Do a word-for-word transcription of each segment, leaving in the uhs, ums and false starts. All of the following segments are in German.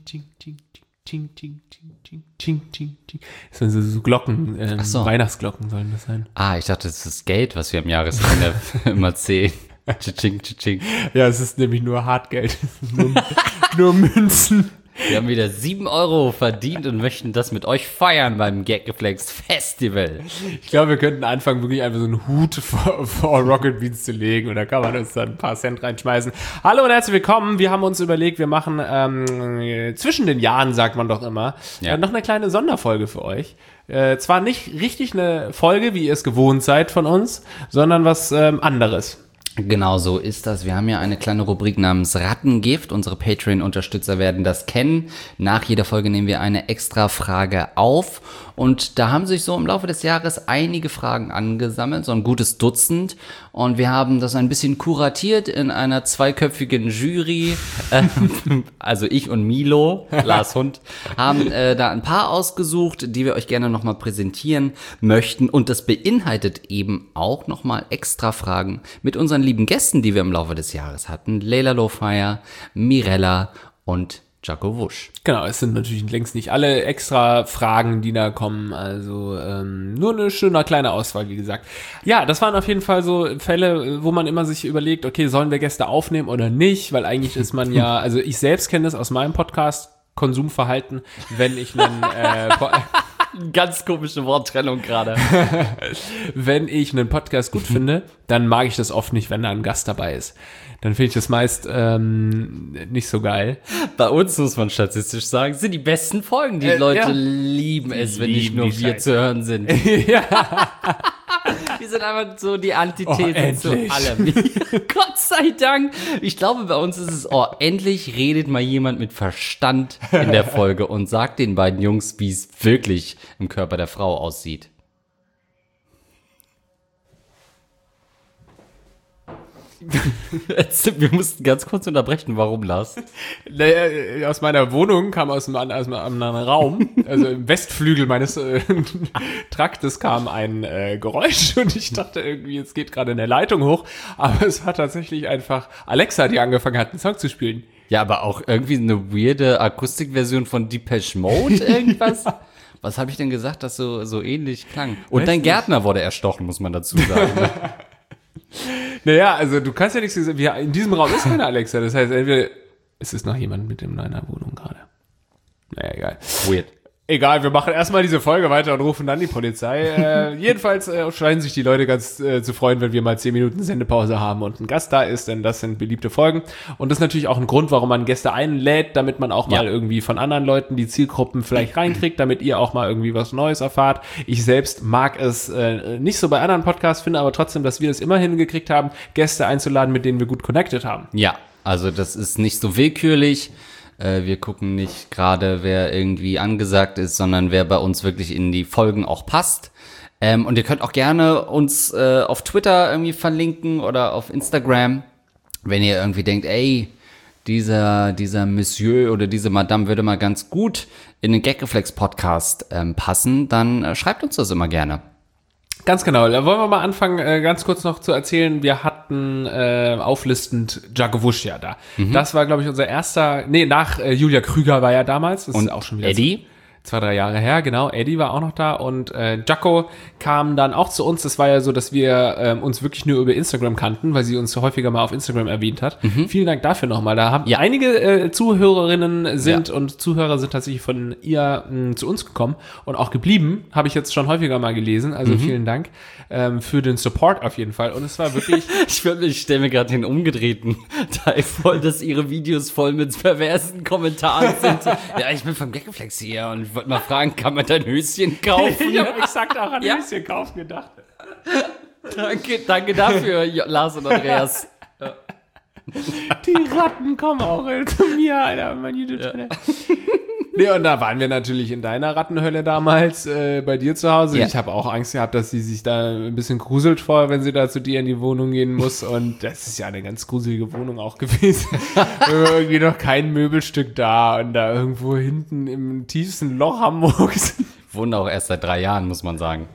ting, ting, ting, ting, ting, ting, ting, ting. Das sind so, so Glocken, ähm, so. Weihnachtsglocken sollen das sein. Ah, ich dachte, das ist Geld, was wir am Jahresende immer zählen. Tsching, tsching. Ja, es ist nämlich nur Hartgeld. nur, nur Münzen. Wir haben wieder sieben Euro verdient und möchten das mit euch feiern beim Gaggeflex Festival. Ich glaube, wir könnten anfangen, wirklich einfach so einen Hut vor, vor Rocket Beans zu legen und da kann man uns dann ein paar Cent reinschmeißen. Hallo und herzlich willkommen. Wir haben uns überlegt, wir machen ähm, zwischen den Jahren, sagt man doch immer, Ja. äh, noch eine kleine Sonderfolge für euch. Äh, zwar nicht richtig eine Folge, wie ihr es gewohnt seid von uns, sondern was ähm, anderes. Genau so ist das. Wir haben ja eine kleine Rubrik namens Rattengift. Unsere Patreon-Unterstützer werden das kennen. Nach jeder Folge nehmen wir eine extra Frage auf. Und da haben sich so im Laufe des Jahres einige Fragen angesammelt, so ein gutes Dutzend. Und wir haben das ein bisschen kuratiert in einer zweiköpfigen Jury. Ähm, also ich und Milo, Lars Hund, haben äh, da ein paar ausgesucht, die wir euch gerne nochmal präsentieren möchten. Und das beinhaltet eben auch nochmal extra Fragen mit unseren lieben Gästen, die wir im Laufe des Jahres hatten. Leila Lowfire, Mirella und Jaco Wusch. Genau, es sind natürlich längst nicht alle extra Fragen, die da kommen, also ähm, nur eine schöne kleine Auswahl, wie gesagt. Ja, das waren auf jeden Fall so Fälle, wo man immer sich überlegt, okay, sollen wir Gäste aufnehmen oder nicht, weil eigentlich ist man ja, also ich selbst kenne das aus meinem Podcast, Konsumverhalten, wenn ich einen äh, po- Ganz komische Worttrennung gerade. wenn ich einen Podcast gut finde, dann mag ich das oft nicht, wenn da ein Gast dabei ist. Dann finde ich das meist ähm, nicht so geil. Bei uns, muss man statistisch sagen, sind die besten Folgen. Die Äh, Leute ja. lieben es, wenn nicht lieben nur die wir Scheiße. zu hören sind. Ja. Wir sind einfach so die Antithese Oh, zu endlich. allem. Gott sei Dank. Ich glaube, bei uns ist es, oh, endlich redet mal jemand mit Verstand in der Folge und sagt den beiden Jungs, wie es wirklich im Körper der Frau aussieht. Jetzt, wir mussten ganz kurz unterbrechen. Warum, Lars? Naja, aus meiner Wohnung kam aus einem, an- aus einem anderen Raum, also im Westflügel meines äh, Traktes kam ein äh, Geräusch und ich dachte irgendwie, jetzt geht gerade eine Leitung hoch, aber es war tatsächlich einfach Alexa, die angefangen hat, einen Song zu spielen. Ja, aber auch irgendwie eine weirde Akustikversion von Depeche Mode, irgendwas. Was habe ich denn gesagt, das so, so ähnlich klang? Und Weiß dein nicht. Gärtner wurde erstochen, muss man dazu sagen. Naja, also du kannst ja nichts sagen, wir, in diesem Raum ist keine Alexa, das heißt, entweder ist es noch jemand mit in meiner Wohnung gerade. Naja, egal. Weird. Egal, wir machen erstmal diese Folge weiter und rufen dann die Polizei. Äh, jedenfalls äh, scheinen sich die Leute ganz äh, zu freuen, wenn wir mal zehn Minuten Sendepause haben und ein Gast da ist, denn das sind beliebte Folgen. Und das ist natürlich auch ein Grund, warum man Gäste einlädt, damit man auch Ja. mal irgendwie von anderen Leuten die Zielgruppen vielleicht reinkriegt, damit ihr auch mal irgendwie was Neues erfahrt. Ich selbst mag es äh, nicht so bei anderen Podcasts, finde aber trotzdem, dass wir es immer hingekriegt haben, Gäste einzuladen, mit denen wir gut connected haben. Ja, also das ist nicht so willkürlich. Äh, wir gucken nicht gerade, wer irgendwie angesagt ist, sondern wer bei uns wirklich in die Folgen auch passt. Ähm, und ihr könnt auch gerne uns äh, auf Twitter irgendwie verlinken oder auf Instagram, wenn ihr irgendwie denkt, ey, dieser, dieser Monsieur oder diese Madame würde mal ganz gut in den Gagreflex-Podcast ähm, passen, dann äh, schreibt uns das immer gerne. Ganz genau. Da wollen wir mal anfangen, äh, ganz kurz noch zu erzählen. Wir hatten äh, auflistend Jaco Wusch ja da. Das war, glaube ich, unser erster, nee, nach äh, Julia Krüger war ja damals. Das Und ist auch schon wieder Eddie? zwei, drei Jahre her, genau. Eddie war auch noch da und äh, Jaco kam dann auch zu uns. Das war ja so, dass wir ähm, uns wirklich nur über Instagram kannten, weil sie uns so häufiger mal auf Instagram erwähnt hat. Vielen Dank dafür nochmal. Da haben Ja. einige äh, Zuhörerinnen sind Ja. und Zuhörer sind tatsächlich von ihr mh, zu uns gekommen und auch geblieben. Habe ich jetzt schon häufiger mal gelesen. Also vielen Dank ähm, für den Support auf jeden Fall. Und es war wirklich... Ich, würd- ich stelle mir gerade den umgedrehten Teil vor, dass ihre Videos voll mit perversen Kommentaren sind. Ja, ich bin vom Gagreflex hier und ich wollte mal fragen, kann man dein Höschen kaufen? ich habe exakt auch an Ja. Höschen kaufen gedacht. Danke, danke dafür, Jo- Lars und Andreas. Die Ratten kommen auch äh, zu mir, Alter, mein YouTube-Channel. Nee, und da waren wir natürlich in deiner Rattenhölle damals äh, bei dir zu Hause. Ja. Ich habe auch Angst gehabt, dass sie sich da ein bisschen gruselt vor, wenn sie da zu dir in die Wohnung gehen muss. Und das ist ja eine ganz gruselige Wohnung auch gewesen. Irgendwie noch kein Möbelstück da und da irgendwo hinten im tiefsten Loch Hamburgs. Wohnen auch erst seit drei Jahren, muss man sagen.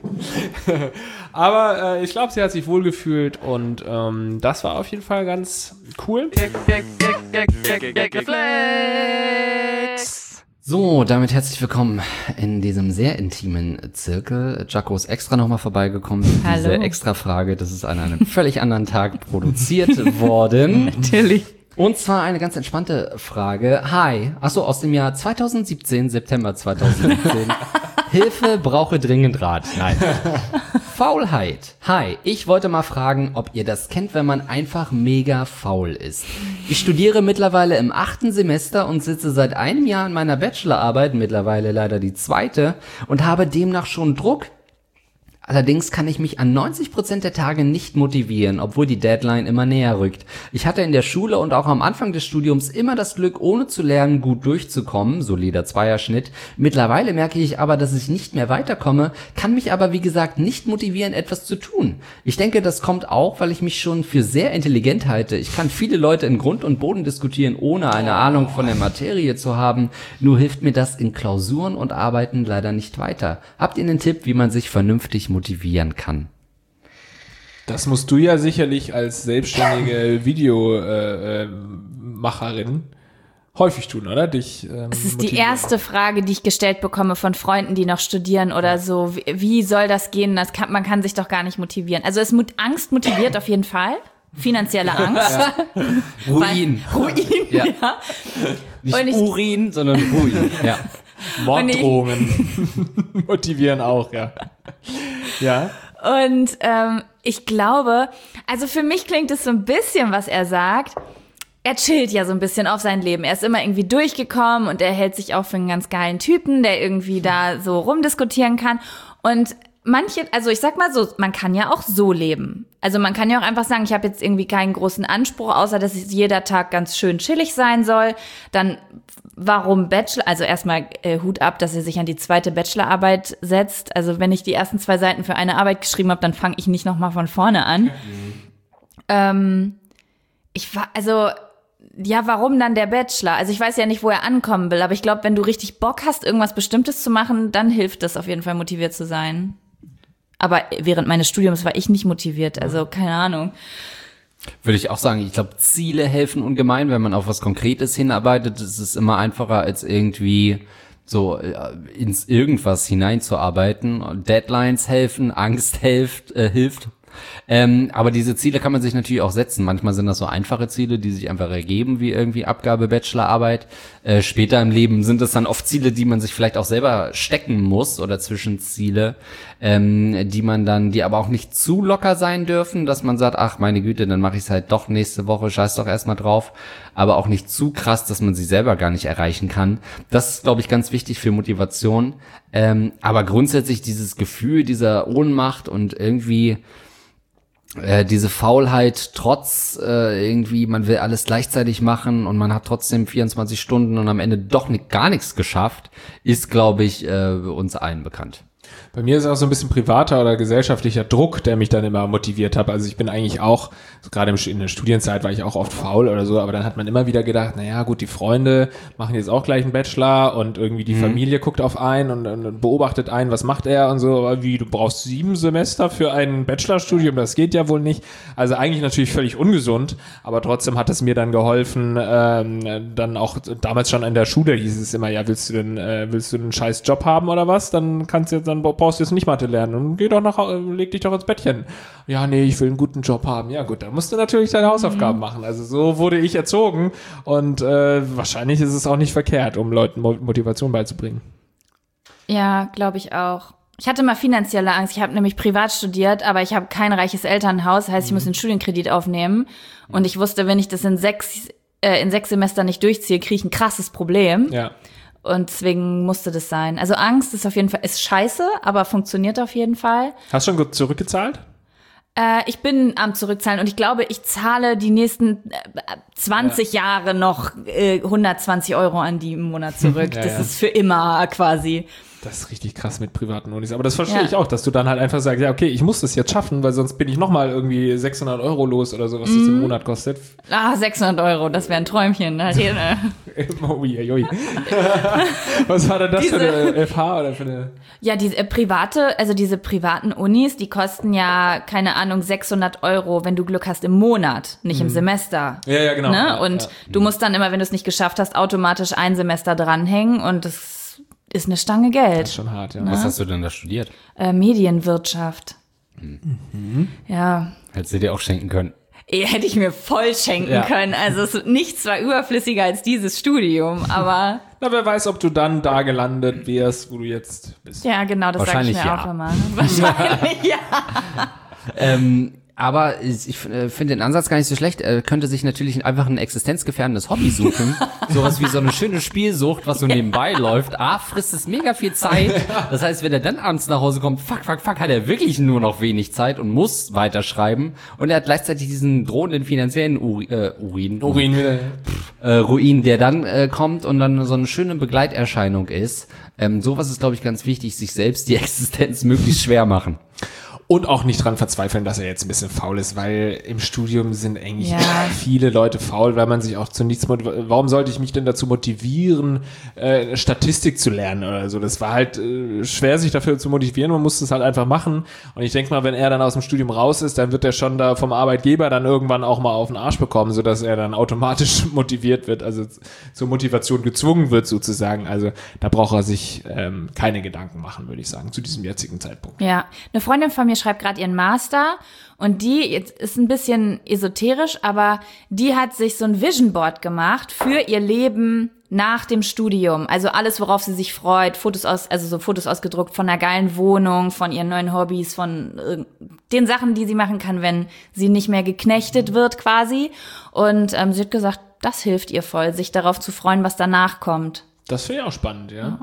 Aber äh, ich glaube, sie hat sich wohlgefühlt und ähm, das war auf jeden Fall ganz cool. Gagreflex. So, damit herzlich willkommen in diesem sehr intimen Zirkel. Jaco ist extra nochmal vorbeigekommen. Hallo. Diese Extra-Frage, das ist an einem völlig anderen Tag produziert worden. Natürlich. Und zwar eine ganz entspannte Frage. Hi, achso, aus dem Jahr zweitausendsiebzehn, September zweitausendsiebzehn. Hilfe, brauche dringend Rat. Nein. Faulheit. Hi, ich wollte mal fragen, ob ihr das kennt, wenn man einfach mega faul ist. Ich studiere mittlerweile im achten Semester und sitze seit einem Jahr in meiner Bachelorarbeit, mittlerweile leider die zweite, und habe demnach schon Druck. Allerdings kann ich mich an neunzig Prozent der Tage nicht motivieren, obwohl die Deadline immer näher rückt. Ich hatte in der Schule und auch am Anfang des Studiums immer das Glück, ohne zu lernen, gut durchzukommen, solider Zweierschnitt. Mittlerweile merke ich aber, dass ich nicht mehr weiterkomme, kann mich aber wie gesagt nicht motivieren, etwas zu tun. Ich denke, das kommt auch, weil ich mich schon für sehr intelligent halte. Ich kann viele Leute in Grund und Boden diskutieren, ohne eine Ahnung von der Materie zu haben. Nur hilft mir das in Klausuren und Arbeiten leider nicht weiter. Habt ihr einen Tipp, wie man sich vernünftig motivieren kann? Das musst du ja sicherlich als selbstständige Videomacherin äh, häufig tun, oder? Dich ähm, Es ist motivieren. die erste Frage, die ich gestellt bekomme von Freunden, die noch studieren oder so. Wie, wie soll das gehen? Das kann, man kann sich doch gar nicht motivieren. Also es mut, Angst motiviert auf jeden Fall. Finanzielle Angst. Ja. Ruin. Weil, Ruin, Ja. ja. Nicht Und ich- Urin, sondern Ruin. Ja. Morddrohungen motivieren auch, ja. Ja. Und ähm, ich glaube, also für mich klingt es so ein bisschen, was er sagt. Er chillt ja so ein bisschen auf sein Leben. Er ist immer irgendwie durchgekommen und er hält sich auch für einen ganz geilen Typen, der irgendwie da so rumdiskutieren kann. Und manche, also ich sag mal so, man kann ja auch so leben. Also man kann ja auch einfach sagen, ich habe jetzt irgendwie keinen großen Anspruch, außer dass es jeder Tag ganz schön chillig sein soll. Dann warum Bachelor? Also erstmal äh, Hut ab, dass er sich an die zweite Bachelorarbeit setzt. Also wenn ich die ersten zwei Seiten für eine Arbeit geschrieben habe, dann fange ich nicht nochmal von vorne an. Mhm. Ähm, ich war, also ja, warum dann der Bachelor? Also ich weiß ja nicht, wo er ankommen will, aber ich glaube, wenn du richtig Bock hast, irgendwas Bestimmtes zu machen, dann hilft es auf jeden Fall, motiviert zu sein. Aber während meines Studiums war ich nicht motiviert, also keine Ahnung. Würde ich auch sagen, ich glaube, Ziele helfen ungemein, wenn man auf was Konkretes hinarbeitet. Es ist immer einfacher, als irgendwie so ins Irgendwas hineinzuarbeiten. Deadlines helfen, Angst hilft, äh, hilft. Ähm, aber diese Ziele kann man sich natürlich auch setzen. Manchmal sind das so einfache Ziele, die sich einfach ergeben, wie irgendwie Abgabe, Bachelorarbeit. Äh, später im Leben sind es dann oft Ziele, die man sich vielleicht auch selber stecken muss oder Zwischenziele, ähm, die man dann, die aber auch nicht zu locker sein dürfen, dass man sagt, ach meine Güte, dann mache ich es halt doch nächste Woche, scheiß doch erstmal drauf. Aber auch nicht zu krass, dass man sie selber gar nicht erreichen kann. Das ist, glaube ich, ganz wichtig für Motivation. Ähm, aber grundsätzlich dieses Gefühl dieser Ohnmacht und irgendwie Äh, diese Faulheit, trotz äh, irgendwie, man will alles gleichzeitig machen und man hat trotzdem vierundzwanzig Stunden und am Ende doch nicht, gar nichts geschafft, ist, glaube ich, äh, uns allen bekannt. Bei mir ist auch so ein bisschen privater oder gesellschaftlicher Druck, der mich dann immer motiviert hat. Also ich bin eigentlich auch, so gerade im, in der Studienzeit war ich auch oft faul oder so, aber dann hat man immer wieder gedacht, naja gut, die Freunde machen jetzt auch gleich einen Bachelor und irgendwie die mhm. Familie guckt auf einen und, und beobachtet einen, was macht er und so, aber wie, du brauchst sieben Semester für ein Bachelorstudium, das geht ja wohl nicht. Also eigentlich natürlich völlig ungesund, aber trotzdem hat es mir dann geholfen, ähm, dann auch damals schon in der Schule hieß es immer, ja, willst du denn, äh, willst du einen scheiß Job haben oder was? Dann kannst du jetzt, dann brauchst du jetzt nicht Mathe lernen und geh doch nach, leg dich doch ins Bettchen. Ja, nee, ich will einen guten Job haben. Ja gut, da musst du natürlich deine Hausaufgaben mhm. machen. Also so wurde ich erzogen und äh, wahrscheinlich ist es auch nicht verkehrt, um Leuten Motivation beizubringen. Ja, glaube ich auch. Ich hatte mal finanzielle Angst. Ich habe nämlich privat studiert, aber ich habe kein reiches Elternhaus. Heißt, ich mhm. muss einen Studienkredit aufnehmen. Und ich wusste, wenn ich das in sechs, äh, in sechs Semestern nicht durchziehe, kriege ich ein krasses Problem. Ja. Und deswegen musste das sein. Also Angst ist auf jeden Fall, ist scheiße, aber funktioniert auf jeden Fall. Hast du schon gut zurückgezahlt? Äh, ich bin am Zurückzahlen und ich glaube, ich zahle die nächsten zwanzig ja. Jahre noch äh, hundertzwanzig Euro an die im Monat zurück. ja, das ja. ist für immer quasi. Das ist richtig krass mit privaten Unis. Aber das verstehe Ja. ich auch, dass du dann halt einfach sagst, ja, okay, ich muss das jetzt schaffen, weil sonst bin ich nochmal irgendwie sechshundert Euro los oder so, was das im Monat kostet. Ah, sechshundert Euro, das wäre ein Träumchen. Da hat jeder- Ui, ui. Was war denn das Diese- für eine F H oder für eine... Ja, diese äh, private, also diese privaten Unis, die kosten ja, keine Ahnung, sechshundert Euro, wenn du Glück hast, im Monat, nicht im Semester. Ja, ja, genau. Ne? Ja, Und ja. du musst dann immer, wenn du es nicht geschafft hast, automatisch ein Semester dranhängen und das ist eine Stange Das ist Geld. schon hart, ja. Was hast du denn da studiert? Äh, Medienwirtschaft. Ja, Hättest du dir auch schenken können. eh, hätte ich mir voll schenken Ja. können. Also es ist nichts war überflüssiger als dieses Studium, aber Na, wer weiß, ob du dann da gelandet wärst, wo du jetzt bist. ja, genau, das sage ich Wahrscheinlich mir ja. auch immer. Wahrscheinlich ja. Ähm, aber ich ich, äh, finde den Ansatz gar nicht so schlecht. Er könnte sich natürlich einfach ein existenzgefährdendes Hobby suchen. Sowas wie so eine schöne Spielsucht, was so nebenbei läuft. A, frisst es mega viel Zeit. Das heißt, wenn er dann abends nach Hause kommt, fuck, fuck, fuck, hat er wirklich nur noch wenig Zeit und muss weiterschreiben. Und er hat gleichzeitig diesen drohenden finanziellen Uri, äh, Urin, Urin wieder. äh, Ruin, der dann äh, kommt und dann so eine schöne Begleiterscheinung ist. Ähm, sowas ist, glaube ich, ganz wichtig, sich selbst die Existenz möglichst schwer machen. Und auch nicht dran verzweifeln, dass er jetzt ein bisschen faul ist, weil im Studium sind eigentlich Ja. viele Leute faul, weil man sich auch zu nichts motiviert. Warum sollte ich mich denn dazu motivieren, äh, Statistik zu lernen oder so? Das war halt äh, schwer, sich dafür zu motivieren. Man musste es halt einfach machen. Und ich denke mal, wenn er dann aus dem Studium raus ist, dann wird er schon da vom Arbeitgeber dann irgendwann auch mal auf den Arsch bekommen, sodass er dann automatisch motiviert wird, also zur Motivation gezwungen wird sozusagen. Also da braucht er sich ähm, keine Gedanken machen, würde ich sagen, zu diesem jetzigen Zeitpunkt. Ja, eine Freundin von mir schreibt gerade ihren Master und die, jetzt ist ein bisschen esoterisch, aber die hat sich so ein Vision Board gemacht für ihr Leben nach dem Studium. Also alles, worauf sie sich freut, Fotos aus, also so Fotos ausgedruckt von einer geilen Wohnung, von ihren neuen Hobbys, von äh, den Sachen, die sie machen kann, wenn sie nicht mehr geknechtet wird quasi. Und ähm, sie hat gesagt, das hilft ihr voll, sich darauf zu freuen, was danach kommt. Das finde ich auch spannend, ja.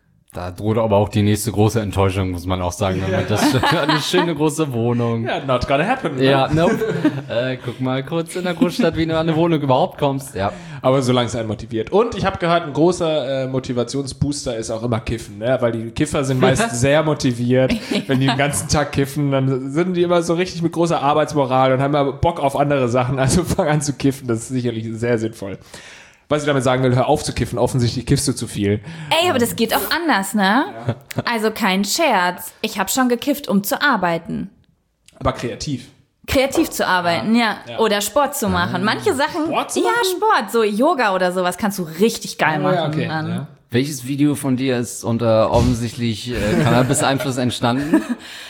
Da droht aber auch die nächste große Enttäuschung, muss man auch sagen. Wenn man das, eine schöne große Wohnung. Ja, not gonna happen. Ne? Ja, nope. äh, guck mal kurz in der Großstadt, wie du an eine Wohnung überhaupt kommst. Ja. Aber solange es einen motiviert. Und ich habe gehört, ein großer äh, Motivationsbooster ist auch immer Kiffen, ne? Weil die Kiffer sind meist sehr motiviert. Wenn die den ganzen Tag kiffen, dann sind die immer so richtig mit großer Arbeitsmoral und haben immer Bock auf andere Sachen. Also fang an zu kiffen, das ist sicherlich sehr sinnvoll. Was ich damit sagen will, hör auf zu kiffen. Offensichtlich kiffst du zu viel. Ey, aber das geht auch anders, ne? Also kein Scherz. Ich habe schon gekifft, um zu arbeiten. Aber kreativ. Kreativ zu arbeiten, ja. Ja. Oder Sport zu machen. Manche Sachen, Sport zu ja, machen? Sport, so Yoga oder sowas kannst du richtig geil machen. Ja, okay. dann. Ja. Welches Video von dir ist unter offensichtlich äh, Cannabis-Einfluss entstanden?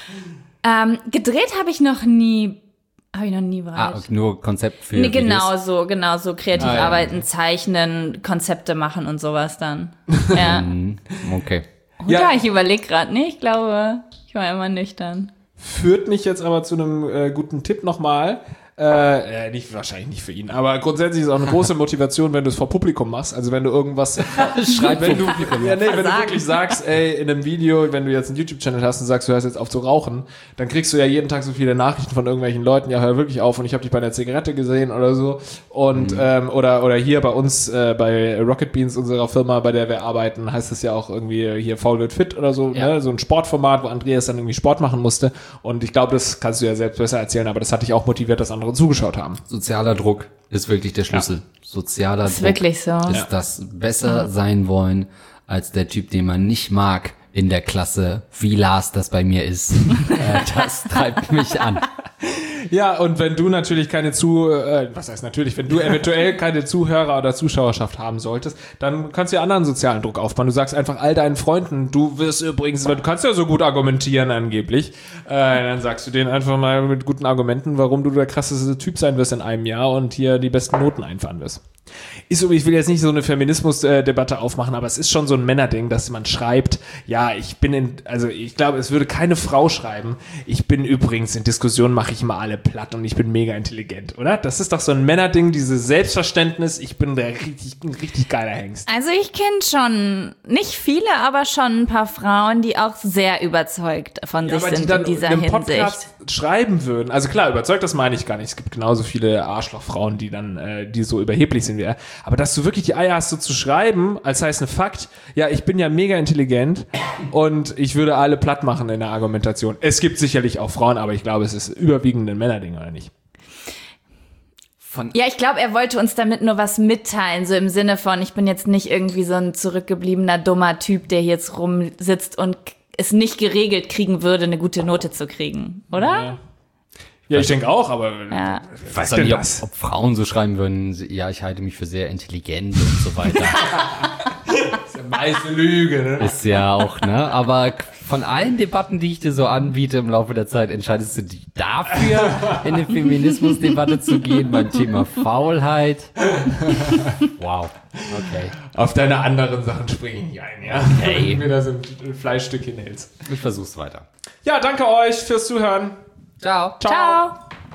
Ähm, gedreht habe ich noch nie, habe ich noch nie bereit. Ah, okay, nur Konzept für Nee, Videos. genau so, genau so. Kreativ Ah, ja, arbeiten, zeichnen, Konzepte machen und sowas dann. Ja. Okay. Ja. Ja, ich überlege gerade, nee, ich glaube, ich war immer nüchtern. Führt mich jetzt aber zu einem äh, guten Tipp nochmal. Äh, äh, nicht, wahrscheinlich nicht für ihn, aber grundsätzlich ist es auch eine große Motivation, wenn du es vor Publikum machst. Also wenn du irgendwas Schreib wenn du, Publikum. ja, nee, wenn du Versagen. wirklich sagst, ey, in einem Video, wenn du jetzt einen YouTube-Channel hast und sagst, du hörst jetzt auf zu rauchen, dann kriegst du ja jeden Tag so viele Nachrichten von irgendwelchen Leuten, ja, hör wirklich auf und ich habe dich bei einer Zigarette gesehen oder so. Und ähm, oder oder hier bei uns, äh, bei Rocket Beans, unserer Firma, bei der wir arbeiten, heißt es ja auch irgendwie hier Faul wird fit oder so, Ja. ne? So ein Sportformat, wo Andreas dann irgendwie Sport machen musste. Und ich glaube, das kannst du ja selbst besser erzählen, aber das hat dich auch motiviert, dass andere zugeschaut haben. Sozialer Druck ist wirklich der Schlüssel. Sozialer Ist Druck wirklich so. ist Ja. das besser sein wollen als der Typ, den man nicht mag in der Klasse, wie Lars das bei mir ist. äh, das treibt mich an. Ja, und wenn du natürlich keine zu, äh, was heißt natürlich, wenn du eventuell keine Zuhörer oder Zuschauerschaft haben solltest, dann kannst du ja anderen sozialen Druck aufbauen. Du sagst einfach all deinen Freunden, du wirst übrigens, weil du kannst ja so gut argumentieren angeblich, äh, dann sagst du denen einfach mal mit guten Argumenten, warum du der krasseste Typ sein wirst in einem Jahr und hier die besten Noten einfahren wirst. Ist so, ich will jetzt nicht so eine Feminismus-Debatte aufmachen, aber es ist schon so ein Männerding, dass man schreibt, ja, ich bin in, also ich glaube, es würde keine Frau schreiben, ich bin übrigens, in Diskussionen mache ich mal alle platt und ich bin mega intelligent, oder? Das ist doch so ein Männerding, dieses Selbstverständnis, ich bin der richtig, ein richtig geiler Hengst. Also ich kenne schon, nicht viele, aber schon ein paar Frauen, die auch sehr überzeugt von Ja, sich aber die sind dann in dieser in einem Hinsicht. Podcast schreiben würden. Also klar, überzeugt, das meine ich gar nicht. Es gibt genauso viele Arschlochfrauen, die dann, äh, die so überheblich sind wäre. Aber dass du wirklich die Eier hast, so zu schreiben, als heißt ein Fakt, ja, ich bin ja mega intelligent und ich würde alle platt machen in der Argumentation. Es gibt sicherlich auch Frauen, aber ich glaube, es ist überwiegend ein Männerding, oder nicht? Von ja, ich glaube, er wollte uns damit nur was mitteilen, so im Sinne von, ich bin jetzt nicht irgendwie so ein zurückgebliebener, dummer Typ, der hier jetzt rumsitzt und es nicht geregelt kriegen würde, eine gute Note zu kriegen, oder? Ja, ja ich denke auch, aber ja. Ich weiß auch nicht, ob, ob Frauen so schreiben würden, ja, ich halte mich für sehr intelligent und so weiter. Das ist ja meiste Lüge, ne? Ist ja auch, ne? Aber von allen Debatten, die ich dir so anbiete im Laufe der Zeit, entscheidest du dich dafür, in eine Feminismusdebatte zu gehen beim Thema Faulheit. Wow, okay. Auf deine anderen Sachen springe ich nicht ein, ja? Okay. Wenn du mir da so ein Fleischstück hinhältst. Ich versuch's weiter. Ja, danke euch fürs Zuhören. Ciao. Ciao.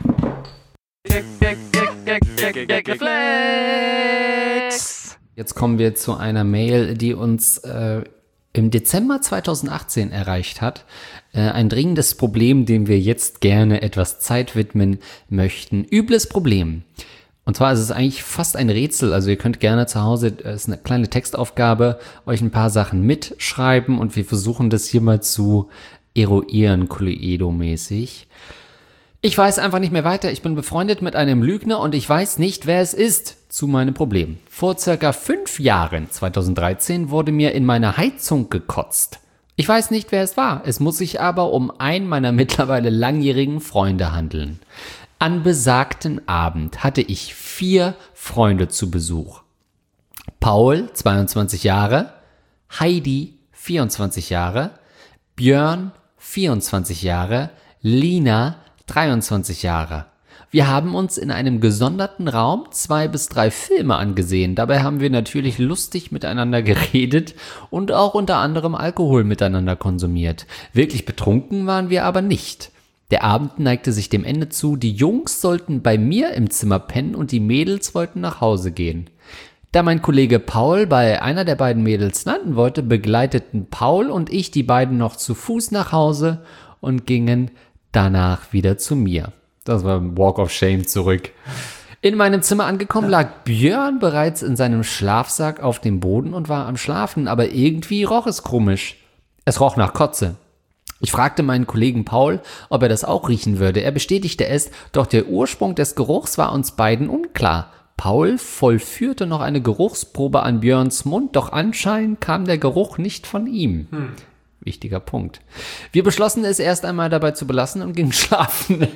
Jetzt kommen wir zu einer Mail, die uns äh, im Dezember zweitausendachtzehn erreicht hat. Äh, ein dringendes Problem, dem wir jetzt gerne etwas Zeit widmen möchten. Übles Problem. Und zwar ist es eigentlich fast ein Rätsel. Also ihr könnt gerne zu Hause, es ist eine kleine Textaufgabe, euch ein paar Sachen mitschreiben und wir versuchen das hier mal zu eruieren, Cluedo-mäßig. Ich weiß einfach nicht mehr weiter. Ich bin befreundet mit einem Lügner und ich weiß nicht, wer es ist. Zu meinem Problem. Vor circa fünf Jahren, zweitausenddreizehn, wurde mir in meine Heizung gekotzt. Ich weiß nicht, wer es war. Es muss sich aber um einen meiner mittlerweile langjährigen Freunde handeln. An besagten Abend hatte ich vier Freunde zu Besuch. Paul, zweiundzwanzig Jahre, Heidi, vierundzwanzig Jahre, Björn, vierundzwanzig Jahre, Lina, dreiundzwanzig Jahre. Wir haben uns in einem gesonderten Raum zwei bis drei Filme angesehen. Dabei haben wir natürlich lustig miteinander geredet und auch unter anderem Alkohol miteinander konsumiert. Wirklich betrunken waren wir aber nicht. Der Abend neigte sich dem Ende zu. Die Jungs sollten bei mir im Zimmer pennen und die Mädels wollten nach Hause gehen. Da mein Kollege Paul bei einer der beiden Mädels landen wollte, begleiteten Paul und ich die beiden noch zu Fuß nach Hause und gingen danach wieder zu mir. Das war ein Walk of Shame zurück. In meinem Zimmer angekommen lag Björn bereits in seinem Schlafsack auf dem Boden und war am Schlafen, aber irgendwie roch es komisch. Es roch nach Kotze. Ich fragte meinen Kollegen Paul, ob er das auch riechen würde. Er bestätigte es, doch der Ursprung des Geruchs war uns beiden unklar. Paul vollführte noch eine Geruchsprobe an Björns Mund, doch anscheinend kam der Geruch nicht von ihm. Hm. Wichtiger Punkt. Wir beschlossen es erst einmal dabei zu belassen und gingen schlafen.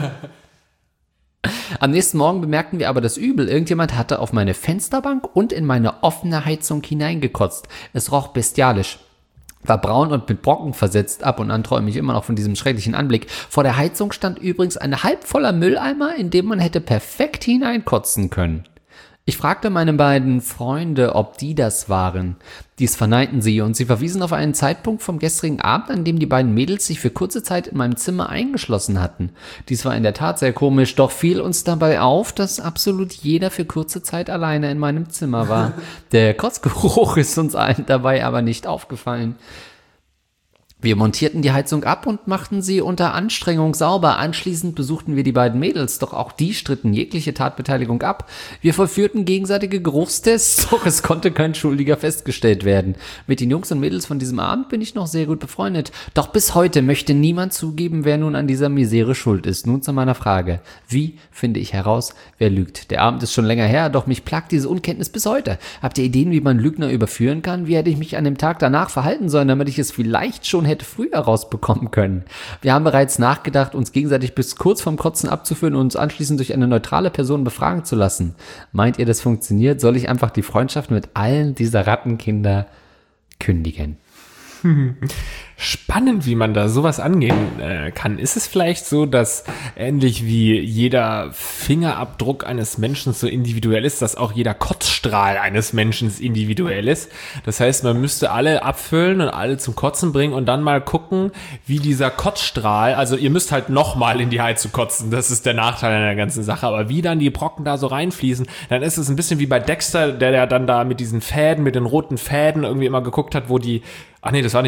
Am nächsten Morgen bemerkten wir aber das Übel. Irgendjemand hatte auf meine Fensterbank und in meine offene Heizung hineingekotzt. Es roch bestialisch. War braun und mit Brocken versetzt. Ab und an träume ich immer noch von diesem schrecklichen Anblick. Vor der Heizung stand übrigens ein halb voller Mülleimer, in dem man hätte perfekt hineinkotzen können. Ich fragte meine beiden Freunde, ob die das waren. Dies verneinten sie und sie verwiesen auf einen Zeitpunkt vom gestrigen Abend, an dem die beiden Mädels sich für kurze Zeit in meinem Zimmer eingeschlossen hatten. Dies war in der Tat sehr komisch, doch fiel uns dabei auf, dass absolut jeder für kurze Zeit alleine in meinem Zimmer war. Der Kotzgeruch ist uns allen dabei aber nicht aufgefallen. Wir montierten die Heizung ab und machten sie unter Anstrengung sauber. Anschließend besuchten wir die beiden Mädels, doch auch die stritten jegliche Tatbeteiligung ab. Wir vollführten gegenseitige Geruchstests, doch es konnte kein Schuldiger festgestellt werden. Mit den Jungs und Mädels von diesem Abend bin ich noch sehr gut befreundet. Doch bis heute möchte niemand zugeben, wer nun an dieser Misere schuld ist. Nun zu meiner Frage. Wie finde ich heraus, wer lügt? Der Abend ist schon länger her, doch mich plagt diese Unkenntnis bis heute. Habt ihr Ideen, wie man Lügner überführen kann? Wie hätte ich mich an dem Tag danach verhalten sollen, damit ich es vielleicht schon hätte früher rausbekommen können. Wir haben bereits nachgedacht, uns gegenseitig bis kurz vorm Kotzen abzuführen und uns anschließend durch eine neutrale Person befragen zu lassen. Meint ihr, das funktioniert? Soll ich einfach die Freundschaft mit allen dieser Rattenkinder kündigen? Spannend, wie man da sowas angehen äh, kann. Ist es vielleicht so, dass ähnlich wie jeder Fingerabdruck eines Menschen so individuell ist, dass auch jeder Kotzstrahl eines Menschen individuell ist? Das heißt, man müsste alle abfüllen und alle zum Kotzen bringen und dann mal gucken, wie dieser Kotzstrahl, also ihr müsst halt nochmal in die Heizung kotzen, das ist der Nachteil an der ganzen Sache, aber wie dann die Brocken da so reinfließen, dann ist es ein bisschen wie bei Dexter, der ja dann da mit diesen Fäden, mit den roten Fäden irgendwie immer geguckt hat, wo die, ach nee, das war nicht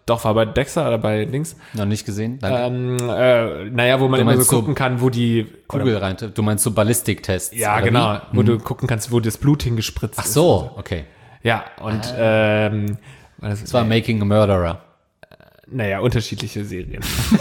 Doch, war bei Dexter oder bei Dings. Noch nicht gesehen? Danke. Ähm, äh, naja, wo man Du immer so meinst so gucken kann, wo die Kugel rein. Du meinst so Ballistiktests? Ja, oder genau. wie? Wo du gucken kannst, wo das Blut hingespritzt Ach ist. so, okay. Ja, und ähm, das, Das war Making a Murderer. naja, unterschiedliche Serien.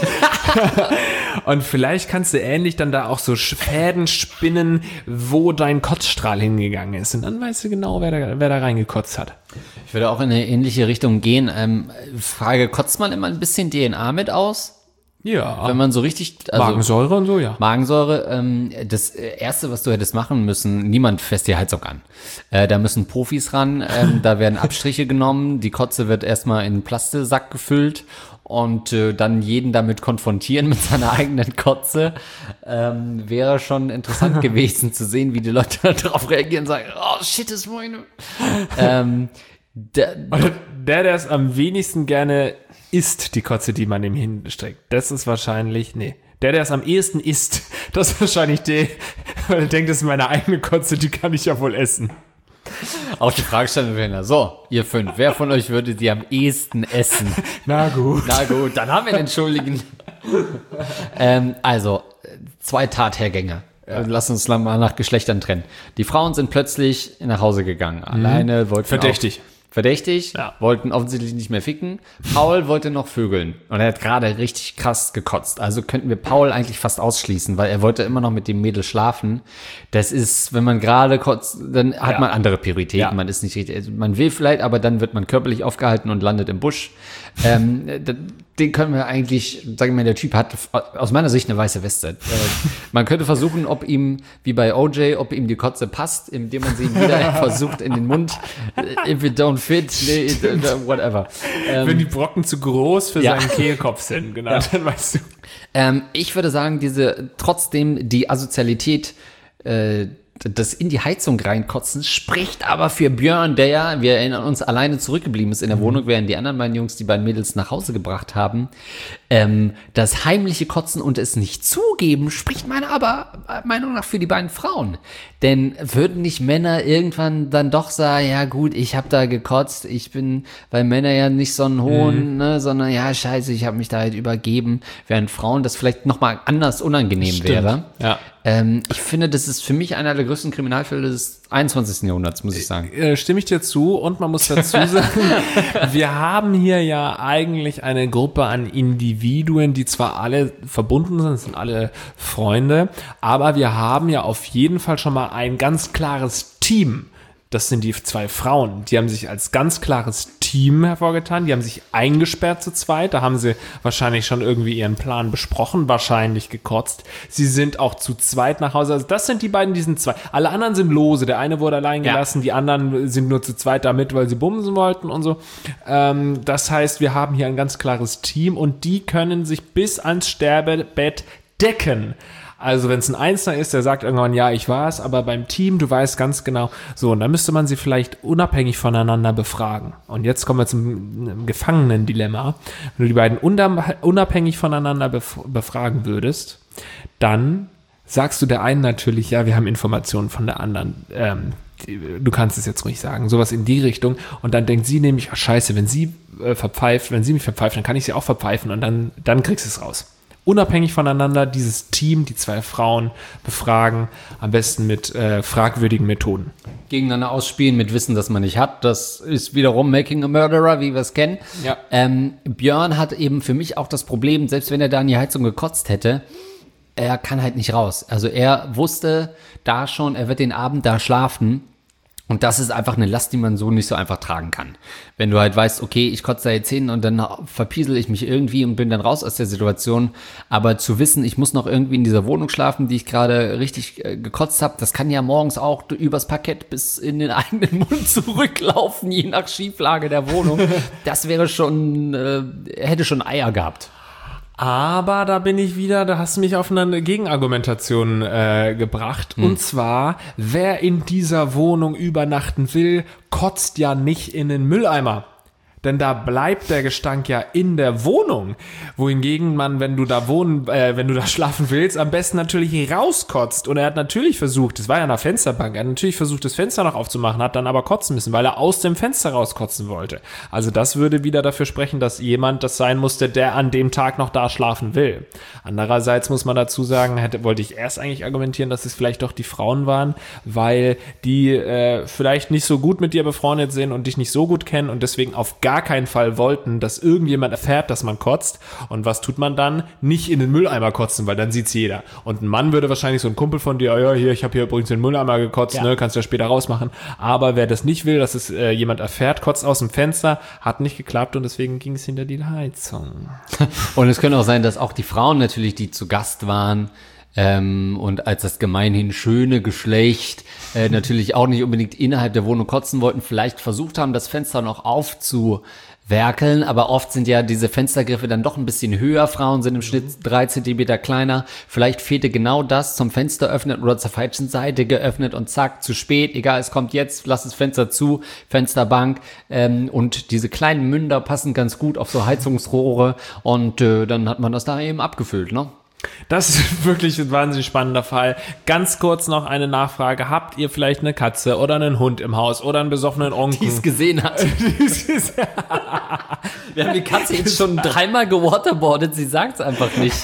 Und vielleicht kannst du ähnlich dann da auch so Fäden spinnen, wo dein Kotzstrahl hingegangen ist. Und dann weißt du genau, wer da, wer da reingekotzt hat. Ich würde auch in eine ähnliche Richtung gehen. Ähm, Frage, kotzt man immer ein bisschen D N A mit aus? Ja. Wenn man so richtig... Also Magensäure und so, ja. Magensäure, ähm, das Erste, was du hättest machen müssen, niemand fässt die Heizung an. Äh, da müssen Profis ran, ähm, da werden Abstriche genommen, die Kotze wird erstmal in einen Plastisack gefüllt und äh, dann jeden damit konfrontieren mit seiner eigenen Kotze. Ähm, wäre schon interessant gewesen zu sehen, wie die Leute darauf reagieren und sagen, oh shit, das ist meine... ähm, der, Und der, der es am wenigsten gerne isst, die Kotze, die man ihm hinstreckt, das ist wahrscheinlich, nee, der, der es am ehesten isst, das ist wahrscheinlich der, weil er denkt, das ist meine eigene Kotze, die kann ich ja wohl essen. Auch die Fragestellung wäre, so, ihr fünf, wer von euch würde die am ehesten essen? Na gut. Na gut, dann haben wir den Schuldigen. ähm, also, zwei Tathergänge. Ja. Lass uns mal nach Geschlechtern trennen. Die Frauen sind plötzlich nach Hause gegangen. Alleine, wollten Verdächtig. Auch, verdächtig, Ja. wollten offensichtlich nicht mehr ficken. Paul wollte noch vögeln. Und er hat gerade richtig krass gekotzt. Also könnten wir Paul eigentlich fast ausschließen, weil er wollte immer noch mit dem Mädel schlafen. Das ist, wenn man gerade kotzt, dann hat Ja. man andere Prioritäten. Ja. Man ist nicht richtig, also man will vielleicht, aber dann wird man körperlich aufgehalten und landet im Busch. ähm, den können wir eigentlich, sagen wir mal, der Typ hat aus meiner Sicht eine weiße Weste. Äh, man könnte versuchen, ob ihm, wie bei O J, ob ihm die Kotze passt, indem man sie ihm wieder versucht in den Mund. If it don't fit, nee, it, whatever. Ähm, Wenn die Brocken zu groß für Ja. seinen Kehlkopf sind, genau, Ja. dann weißt du. ähm, ich würde sagen, diese, trotzdem die Asozialität, äh, das in die Heizung reinkotzen, spricht aber für Björn, der ja, wir erinnern uns, alleine zurückgeblieben ist in der Wohnung, während die anderen beiden Jungs die beiden Mädels nach Hause gebracht haben. Ähm, das heimliche Kotzen und es nicht zugeben, spricht meiner aber äh, Meinung nach für die beiden Frauen. Denn würden nicht Männer irgendwann dann doch sagen, ja gut, ich habe da gekotzt, ich bin, weil Männer ja nicht so einen hohen, Mhm. ne, sondern ja scheiße, ich habe mich da halt übergeben, während Frauen das vielleicht nochmal anders unangenehm Stimmt. wäre. Ja. Ähm, ich finde, das ist für mich einer der größten Kriminalfälle des einundzwanzigsten Jahrhunderts, muss ich sagen. Äh, stimme ich dir zu, und man muss dazu sagen, wir haben hier ja eigentlich eine Gruppe an Individuen, die zwar alle verbunden sind, sind alle Freunde, aber wir haben ja auf jeden Fall schon mal ein ganz klares Team. Das sind die zwei Frauen. Die haben sich als ganz klares Team hervorgetan. Die haben sich eingesperrt zu zweit. Da haben sie wahrscheinlich schon irgendwie ihren Plan besprochen, wahrscheinlich gekotzt. Sie sind auch zu zweit nach Hause. Also das sind die beiden, die sind zwei. Alle anderen sind lose. Der eine wurde allein gelassen, die anderen sind nur zu zweit damit, weil sie bumsen wollten und so. Ähm, das heißt, wir haben hier ein ganz klares Team und die können sich bis ans Sterbebett decken. Also wenn es ein Einzelner ist, der sagt irgendwann, ja, ich war es, aber beim Team, du weißt ganz genau. So, und dann müsste man sie vielleicht unabhängig voneinander befragen. Und jetzt kommen wir zum Gefangenen-Dilemma. Wenn du die beiden unabhängig voneinander bef- befragen würdest, dann sagst du der einen natürlich, ja, wir haben Informationen von der anderen. Ähm, die, du kannst es jetzt ruhig sagen. Sowas in die Richtung. Und dann denkt sie nämlich, ach scheiße, wenn sie äh, verpfeift, wenn sie mich verpfeift, dann kann ich sie auch verpfeifen und dann, dann kriegst du es raus. Unabhängig voneinander dieses Team, die zwei Frauen befragen, am besten mit äh, fragwürdigen Methoden. Gegeneinander ausspielen mit Wissen, das man nicht hat. Das ist wiederum Making a Murderer, wie wir es kennen. Ja. Ähm, Björn hat eben für mich auch das Problem, selbst wenn er da in die Heizung gekotzt hätte, er kann halt nicht raus. Also er wusste da schon, er wird den Abend da schlafen. Und das ist einfach eine Last, die man so nicht so einfach tragen kann. Wenn du halt weißt, okay, ich kotze da jetzt hin und dann verpiesel ich mich irgendwie und bin dann raus aus der Situation. Aber zu wissen, ich muss noch irgendwie in dieser Wohnung schlafen, die ich gerade richtig äh, gekotzt habe, das kann ja morgens auch übers Parkett bis in den eigenen Mund zurücklaufen, je nach Schieflage der Wohnung. Das wäre schon, äh, hätte schon Eier gehabt. Aber da bin ich wieder, da hast du mich auf eine Gegenargumentation äh, gebracht. Hm. Und zwar, wer in dieser Wohnung übernachten will, kotzt ja nicht in den Mülleimer. denn da bleibt der Gestank ja in der Wohnung. Wohingegen man, wenn du da wohnen, äh, wenn du da schlafen willst, am besten natürlich rauskotzt. Und er hat natürlich versucht, das war ja eine Fensterbank, er hat natürlich versucht, das Fenster noch aufzumachen, hat dann aber kotzen müssen, weil er aus dem Fenster rauskotzen wollte. Also das würde wieder dafür sprechen, dass jemand das sein musste, der an dem Tag noch da schlafen will. Andererseits muss man dazu sagen, hätte, wollte ich erst eigentlich argumentieren, dass es vielleicht doch die Frauen waren, weil die äh, vielleicht nicht so gut mit dir befreundet sind und dich nicht so gut kennen und deswegen auf gar keinen Fall wollten, dass irgendjemand erfährt, dass man kotzt. Und was tut man dann? Nicht in den Mülleimer kotzen, weil dann sieht's jeder. Und ein Mann würde wahrscheinlich so ein Kumpel von dir, ja, hier, ich habe hier übrigens in den Mülleimer gekotzt, ja. ne, kannst du ja später rausmachen. Aber wer das nicht will, dass es äh, jemand erfährt, kotzt aus dem Fenster, hat nicht geklappt und deswegen ging es hinter die Heizung. Und es könnte auch sein, dass auch die Frauen natürlich, die zu Gast waren, Ähm, und als das gemeinhin schöne Geschlecht äh, natürlich auch nicht unbedingt innerhalb der Wohnung kotzen wollten, vielleicht versucht haben, das Fenster noch aufzuwerkeln, aber oft sind ja diese Fenstergriffe dann doch ein bisschen höher, Frauen sind im Schnitt drei Zentimeter kleiner, vielleicht fehlte genau das zum Fenster öffnen oder zur falschen Seite geöffnet und zack, zu spät, egal, es kommt jetzt, lass das Fenster zu, Fensterbank ähm, und diese kleinen Münder passen ganz gut auf so Heizungsrohre und äh, dann hat man das da eben abgefüllt, ne? Das ist wirklich ein wahnsinnig spannender Fall. Ganz kurz noch eine Nachfrage. Habt ihr vielleicht eine Katze oder einen Hund im Haus oder einen besoffenen Onkel? Die es gesehen hat. Wir haben die Katze jetzt schon dreimal gewaterboardet, sie sagt es einfach nicht.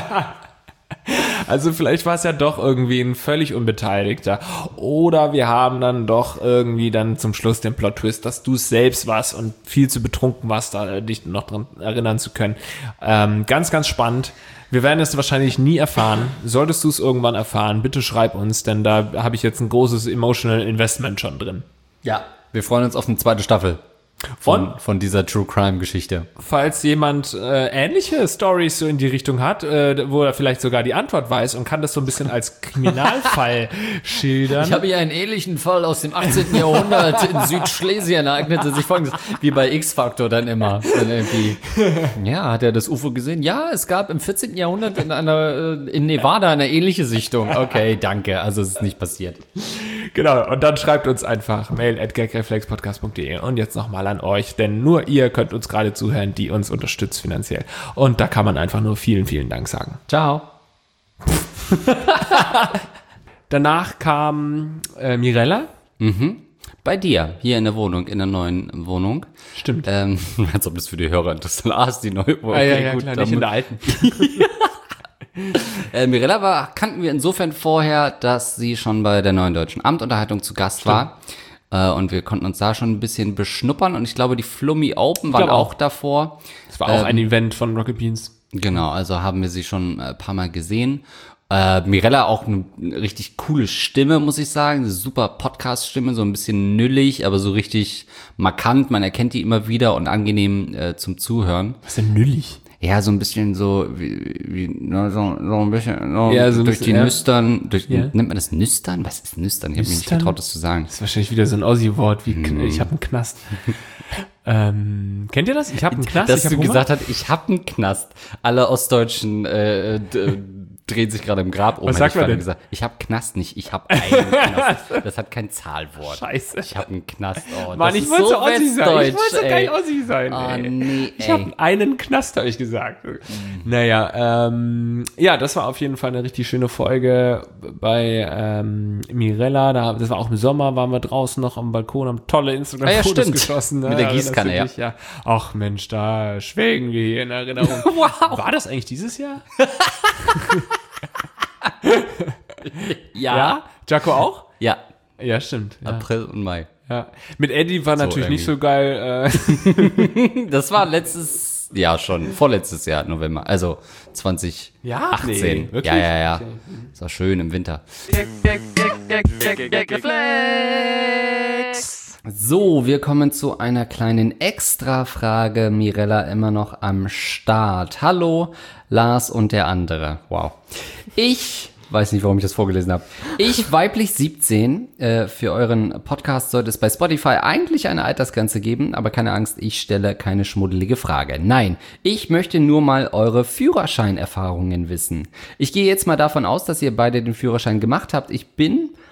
Also vielleicht war es ja doch irgendwie ein völlig Unbeteiligter. Oder wir haben dann doch irgendwie dann zum Schluss den Plot-Twist, dass du es selbst warst und viel zu betrunken warst, da dich noch dran erinnern zu können. Ähm, ganz, ganz spannend. Wir werden es wahrscheinlich nie erfahren. Solltest du es irgendwann erfahren, bitte schreib uns, denn da habe ich jetzt ein großes Emotional Investment schon drin. Ja, wir freuen uns auf eine zweite Staffel von, Und von dieser True Crime Geschichte. falls jemand äh, ähnliche Stories so in die Richtung hat, äh, wo er vielleicht sogar die Antwort weiß und kann das so ein bisschen als Kriminalfall schildern. Ich habe hier einen ähnlichen Fall aus dem achtzehnten Jahrhundert in Südschlesien ereignete sich folgendes, wie bei X-Factor dann immer. Dann irgendwie, ja, hat er das U F O gesehen? Ja, es gab im vierzehnten Jahrhundert in einer in Nevada eine ähnliche Sichtung. Okay, danke, also es ist nicht passiert. Genau, und dann schreibt uns einfach mail at gagreflexpodcast punkt de und jetzt nochmal an euch, denn nur ihr könnt uns gerade zuhören, die uns unterstützt finanziell. Und da kann man einfach nur vielen, vielen Dank sagen. Ciao. Danach kam äh, Mirella. Mhm. Bei dir, hier in der Wohnung, in der neuen Wohnung. Stimmt. Ähm, als ob das für die Hörer interessant ah, ist, die neue Wohnung. Ah, ja, ja, klar, nicht in der alten. Äh, Mirella war, kannten wir insofern vorher, dass sie schon bei der Neuen Deutschen Amtunterhaltung zu Gast Stimmt. war. Äh, und wir konnten uns da schon ein bisschen beschnuppern. Und ich glaube, die Flummi Open waren auch. auch davor. Das war auch ähm, ein Event von Rocket Beans. Genau, also haben wir sie schon ein paar Mal gesehen. Äh, Mirella auch eine richtig coole Stimme, muss ich sagen. Eine super Podcast-Stimme, so ein bisschen nüllig, aber so richtig markant. Man erkennt die immer wieder und angenehm äh, zum Zuhören. Was ist denn nüllig? Ja, so ein bisschen so, wie, wie ne, so, so ein bisschen, so ja, so ein durch bisschen, die ja. Nüstern, durch, Ja. nennt man das Nüstern? Was ist Nüstern? Ich habe mir nicht Nüstern? getraut, das zu sagen. Das ist wahrscheinlich wieder so ein Aussie-Wort wie Kn- ich habe einen Knast. ähm, kennt ihr das? Ich habe einen Knast. Dass ich hab du Hunger? gesagt hast, ich hab einen Knast. Alle Ostdeutschen äh, d- drehen sich gerade im Grab um. Was hätte sagt ich man gerade denn? gesagt. Ich hab Knast nicht, ich hab einen Knast. Das hat kein Zahlwort. Scheiße. Ich hab einen Knast. Oh, Mann, das ich ist wollte so so Ossi sein. Ich westdeutsch, wollte ey. kein Ossi sein. Ah, ey. nee, ich ey. habe einen Knast, habe ich gesagt. Naja, ähm, ja, das war auf jeden Fall eine richtig schöne Folge bei ähm, Mirella. Da, das war auch im Sommer, waren wir draußen noch am Balkon, haben tolle Instagram-Fotos Ah, ja, stimmt. geschossen. Ne? Mit der Also das Gießkanne, wirklich, ja. Ach Mensch, da schwelgen wir hier in Erinnerung. Wow. War das eigentlich dieses Jahr? Ja. Ja? Jaco auch? Ja. Ja, stimmt. Ja. April und Mai. Ja. Mit Eddie war So natürlich nicht irgendwie. so geil. Äh, Das war letztes Jahr schon, vorletztes Jahr, November, also zwanzig achtzehn. Nee, wirklich? Ja, ja, ja. Okay. Das war schön im Winter. So, wir kommen zu einer kleinen Extra-Frage. Mirella immer noch am Start. Hallo, Lars und der andere. Wow. Ich weiß nicht, warum ich das vorgelesen habe. Ich, weiblich siebzehn, äh, für euren Podcast sollte es bei Spotify eigentlich eine Altersgrenze geben, aber keine Angst, ich stelle keine schmuddelige Frage. Nein, ich möchte nur mal eure Führerscheinerfahrungen wissen. Ich gehe jetzt mal davon aus, dass ihr beide den Führerschein gemacht habt. Ich bin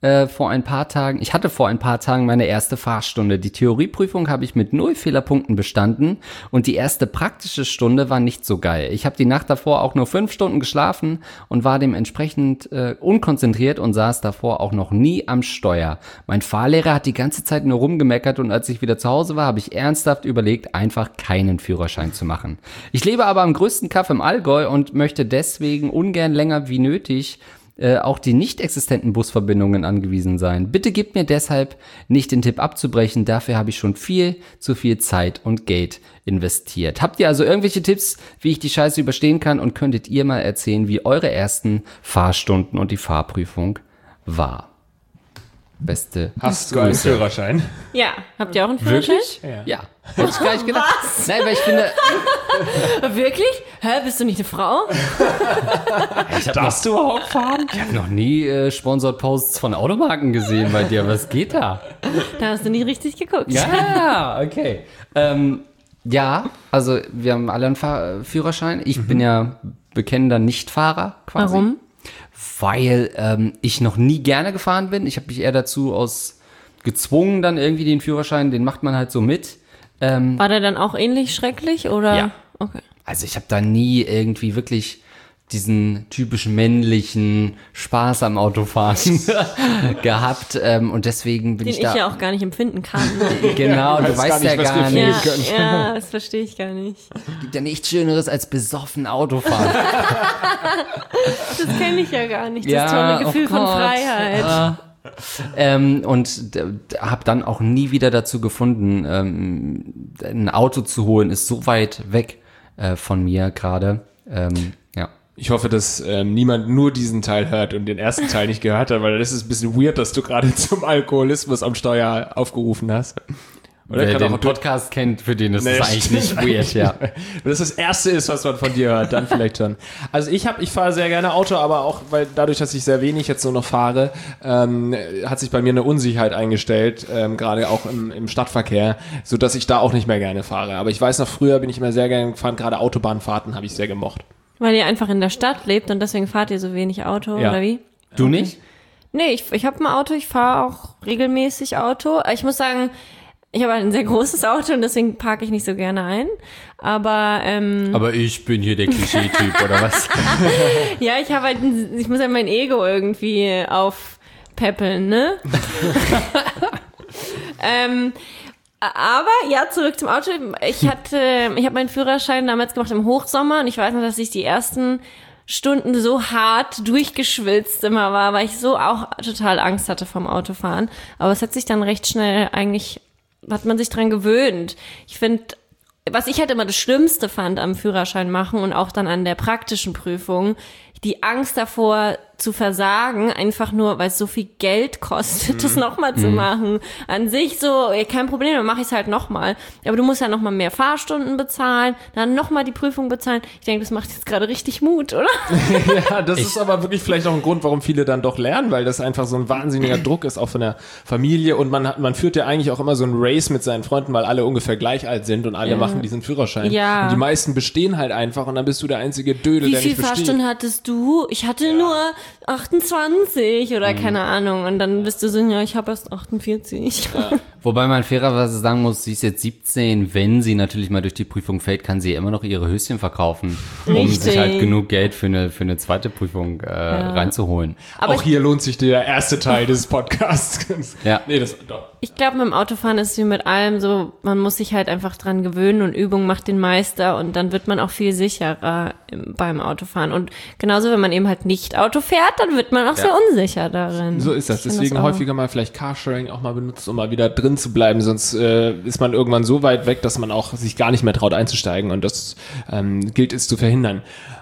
äh, vor ein paar Tagen, ich hatte vor ein paar Tagen meine erste Fahrstunde. Die Theorieprüfung habe ich mit null Fehlerpunkten bestanden und die erste praktische Stunde war nicht so geil. Ich habe die Nacht davor auch nur fünf Stunden geschlafen und war dementsprechend äh, unkonzentriert und saß davor auch noch nie am Steuer. Mein Fahrlehrer hat die ganze Zeit nur rumgemeckert und als ich wieder zu Hause war, habe ich ernsthaft überlegt, einfach keinen Führerschein zu machen. Ich lebe aber am größten Kaff im Allgäu und möchte deswegen ungern länger wie nötig Äh, auch die nicht existenten Busverbindungen angewiesen sein. Bitte gebt mir deshalb nicht den Tipp abzubrechen, dafür habe ich schon viel zu viel Zeit und Geld investiert. Habt ihr also irgendwelche Tipps, wie ich die Scheiße überstehen kann und könntet ihr mal erzählen, wie eure ersten Fahrstunden und die Fahrprüfung war? Beste Hast du einen Grüße. Führerschein? Ja, habt ihr auch einen Führerschein? Wirklich? Ja. Hätte ich gleich gedacht. Was? Nein, weil ich finde, Wirklich? Hä, bist du nicht eine Frau? ich habe noch, Darfst du überhaupt fahren? ich hab noch nie äh, Sponsored Posts von Automarken gesehen bei dir. Was geht da? Da hast du nicht richtig geguckt. Ja, okay. Ähm, ja, also wir haben alle einen Fahr- Führerschein. Ich mhm. bin ja bekennender Nichtfahrer quasi. Warum? Weil ähm, ich noch nie gerne gefahren bin. Ich habe mich eher dazu aus gezwungen, dann irgendwie den Führerschein, den macht man halt so mit. Ähm, War der dann auch ähnlich schrecklich, oder? Ja. Okay. Also ich habe da nie irgendwie wirklich diesen typischen männlichen Spaß am Autofahren gehabt ähm, und deswegen bin Den ich da... ich ja auch gar nicht empfinden kann. Genau, du weiß weißt gar nicht, ja was wir gar fühlen nicht. können. Ja, ja, das verstehe ich gar nicht. Gibt ja nichts Schöneres als besoffen Autofahren. Das kenne ich ja gar nicht, das Ja, tolle Gefühl oh von Gott. Freiheit. Ah. Ähm, und d- d- habe dann auch nie wieder dazu gefunden, ähm, ein Auto zu holen, ist so weit weg äh, von mir gerade. Ähm, ja. Ich hoffe, dass ähm, niemand nur diesen Teil hört und den ersten Teil nicht gehört hat, weil das ist ein bisschen weird, dass du gerade zum Alkoholismus am Steuer aufgerufen hast. Oder Wer kann den auch- Podcast kennt, für den ist Nee, das eigentlich nicht weird, ja. Wenn das das Erste ist, was man von dir hört, dann vielleicht schon. Also ich habe, ich fahre sehr gerne Auto, aber auch, weil dadurch, dass ich sehr wenig jetzt nur noch fahre, ähm, hat sich bei mir eine Unsicherheit eingestellt, ähm, gerade auch im, im Stadtverkehr, so dass ich da auch nicht mehr gerne fahre. Aber ich weiß noch, früher bin ich immer sehr gerne gefahren, gerade Autobahnfahrten habe ich sehr gemocht. Weil ihr einfach in der Stadt lebt und deswegen fahrt ihr so wenig Auto, Ja. oder wie? Du nicht? Nee, ich, ich habe ein Auto, ich fahre auch regelmäßig Auto. Ich muss sagen, ich habe halt ein sehr großes Auto und deswegen parke ich nicht so gerne ein. Aber ähm, Aber ich bin hier der Klischee-Typ, oder was? ja, ich habe halt, ein, ich muss ja mein Ego irgendwie aufpäppeln, ne? ähm, aber ja, zurück zum Auto. Ich hatte, ich habe meinen Führerschein damals gemacht im Hochsommer und ich weiß noch, dass ich die ersten Stunden so hart durchgeschwitzt immer war, weil ich so auch total Angst hatte vom Autofahren. Aber es hat sich dann recht schnell eigentlich, hat man sich dran gewöhnt. Ich finde, was ich halt immer das Schlimmste fand am Führerschein machen und auch dann an der praktischen Prüfung, die Angst davor zu versagen, einfach nur, weil es so viel Geld kostet, das nochmal zu machen. An sich so, ey, kein Problem, dann mache ich es halt nochmal. Aber du musst ja nochmal mehr Fahrstunden bezahlen, dann nochmal die Prüfung bezahlen. Ich denke, das macht jetzt gerade richtig Mut, oder? Ja, das ist aber wirklich vielleicht auch ein Grund, warum viele dann doch lernen, weil das einfach so ein wahnsinniger Druck ist, auch von der Familie. Und man hat, man führt ja eigentlich auch immer so ein Race mit seinen Freunden, weil alle ungefähr gleich alt sind und alle Ja. machen diesen Führerschein. Ja. Und die meisten bestehen halt einfach und dann bist du der einzige Dödel, Wie der viel nicht besteht. Fahrstunden hattest du? Ich hatte nur achtundzwanzig oder keine Ahnung. Und dann bist du so, ja, ich habe erst achtundvierzig. Wobei man fairerweise sagen muss, sie ist jetzt siebzehn, wenn sie natürlich mal durch die Prüfung fällt, kann sie immer noch ihre Höschen verkaufen, um Richtig. sich halt genug Geld für eine, für eine zweite Prüfung äh, reinzuholen. Aber auch hier lohnt sich der erste Teil des Podcasts. Ja. Nee, das doch. ich glaube, mit dem Autofahren ist es wie mit allem so, man muss sich halt einfach dran gewöhnen und Übung macht den Meister und dann wird man auch viel sicherer im, beim Autofahren. Und genauso, wenn man eben halt nicht Auto fährt, dann wird man auch sehr unsicher darin. So ist das. Ich kenn Deswegen auch. häufiger mal vielleicht Carsharing auch mal benutzt, um mal wieder drin zu bleiben. Sonst äh, ist man irgendwann so weit weg, dass man auch sich gar nicht mehr traut einzusteigen. Und das ähm, gilt es zu verhindern.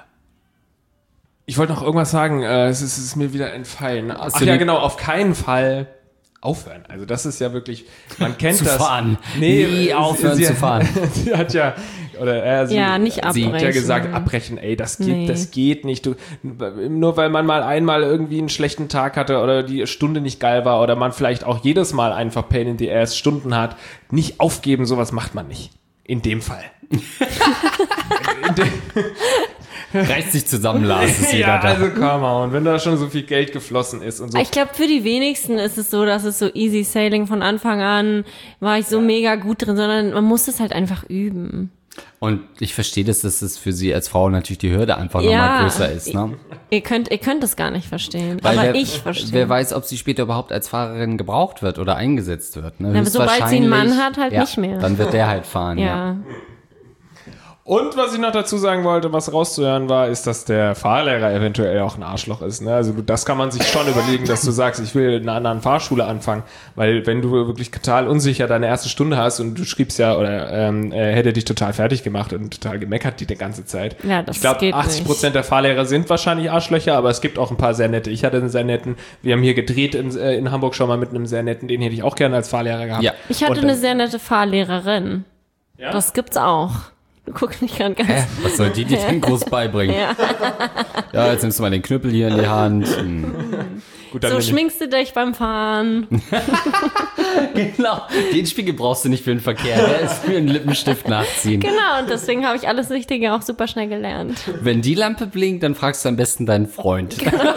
Ich wollte noch irgendwas sagen. Äh, es, ist, es ist mir wieder entfallen. Ach du ja, die- genau. Auf keinen Fall aufhören. Also das ist ja wirklich, man kennt Zu das. fahren. Nee, Nie sie- aufhören sie, zu fahren. Sie hat ja, oder äh, sie, Ja, nicht sie hat ja abbrechen. gesagt, abbrechen, ey, das geht, Nee. das geht nicht. Du, nur weil man mal einmal irgendwie einen schlechten Tag hatte oder die Stunde nicht geil war oder man vielleicht auch jedes Mal einfach Pain in the Ass Stunden hat, nicht aufgeben, sowas macht man nicht. In dem Fall. in, de, Reißt sich zusammen, Lars, ist jeder Ja, da. also come on, wenn da schon so viel Geld geflossen ist und so. Ich glaube, für die wenigsten ist es so, dass es so easy sailing von Anfang an war ich so mega gut drin, sondern man muss es halt einfach üben. Und ich verstehe das, dass es für sie als Frau natürlich die Hürde einfach Ja. nochmal größer ist. Ne? Ihr könnt, ihr könnt es gar nicht verstehen, Weil aber wer, ich verstehe. Wer weiß, ob sie später überhaupt als Fahrerin gebraucht wird oder eingesetzt wird. Ne? aber sobald sie einen Mann Höchstwahrscheinlich- hat, halt ja, nicht mehr. Dann wird der halt fahren, ja. Ja. Und was ich noch dazu sagen wollte, was rauszuhören war, ist, dass der Fahrlehrer eventuell auch ein Arschloch ist. Ne? Also das kann man sich schon überlegen, dass du sagst, ich will in einer anderen Fahrschule anfangen. Weil wenn du wirklich total unsicher deine erste Stunde hast und du schriebst ja, oder ähm, er hätte dich total fertig gemacht und total gemeckert die, die ganze Zeit. Ja, das ich glaube, geht achtzig Prozent der Fahrlehrer sind wahrscheinlich Arschlöcher, aber es gibt auch ein paar sehr nette. Ich hatte einen sehr netten, wir haben hier gedreht in, äh, in Hamburg schon mal mit einem sehr netten, den hätte ich auch gerne als Fahrlehrer gehabt. Ja. Ich hatte Und dann- eine sehr nette Fahrlehrerin. Ja? Das gibt's auch. Du guckst mich gerade ganz... Hä? Was soll die dir denn groß beibringen? Ja. Ja, jetzt nimmst du mal den Knüppel hier in die Hand. Hm. Gut, dann So bin ich- schminkst du dich beim Fahren. Genau, den Spiegel brauchst du nicht für den Verkehr. Der ist für einen Lippenstift nachziehen. Genau, und deswegen habe ich alles Wichtige auch super schnell gelernt. Wenn die Lampe blinkt, dann fragst du am besten deinen Freund.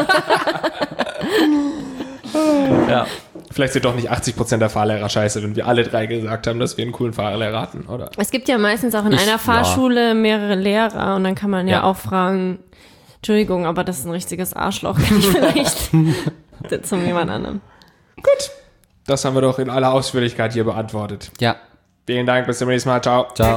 Ja. Vielleicht sind doch nicht achtzig Prozent der Fahrlehrer scheiße, wenn wir alle drei gesagt haben, dass wir einen coolen Fahrlehrer hatten, oder? Es gibt ja meistens auch in Ich- einer Fahrschule mehrere Lehrer und dann kann man ja, Ja. auch fragen, Entschuldigung, aber das ist ein richtiges Arschloch, kann ich vielleicht zum jemand anderem. Das haben wir doch in aller Ausführlichkeit hier beantwortet. Ja, Vielen Dank, bis zum nächsten Mal. Ciao. ciao.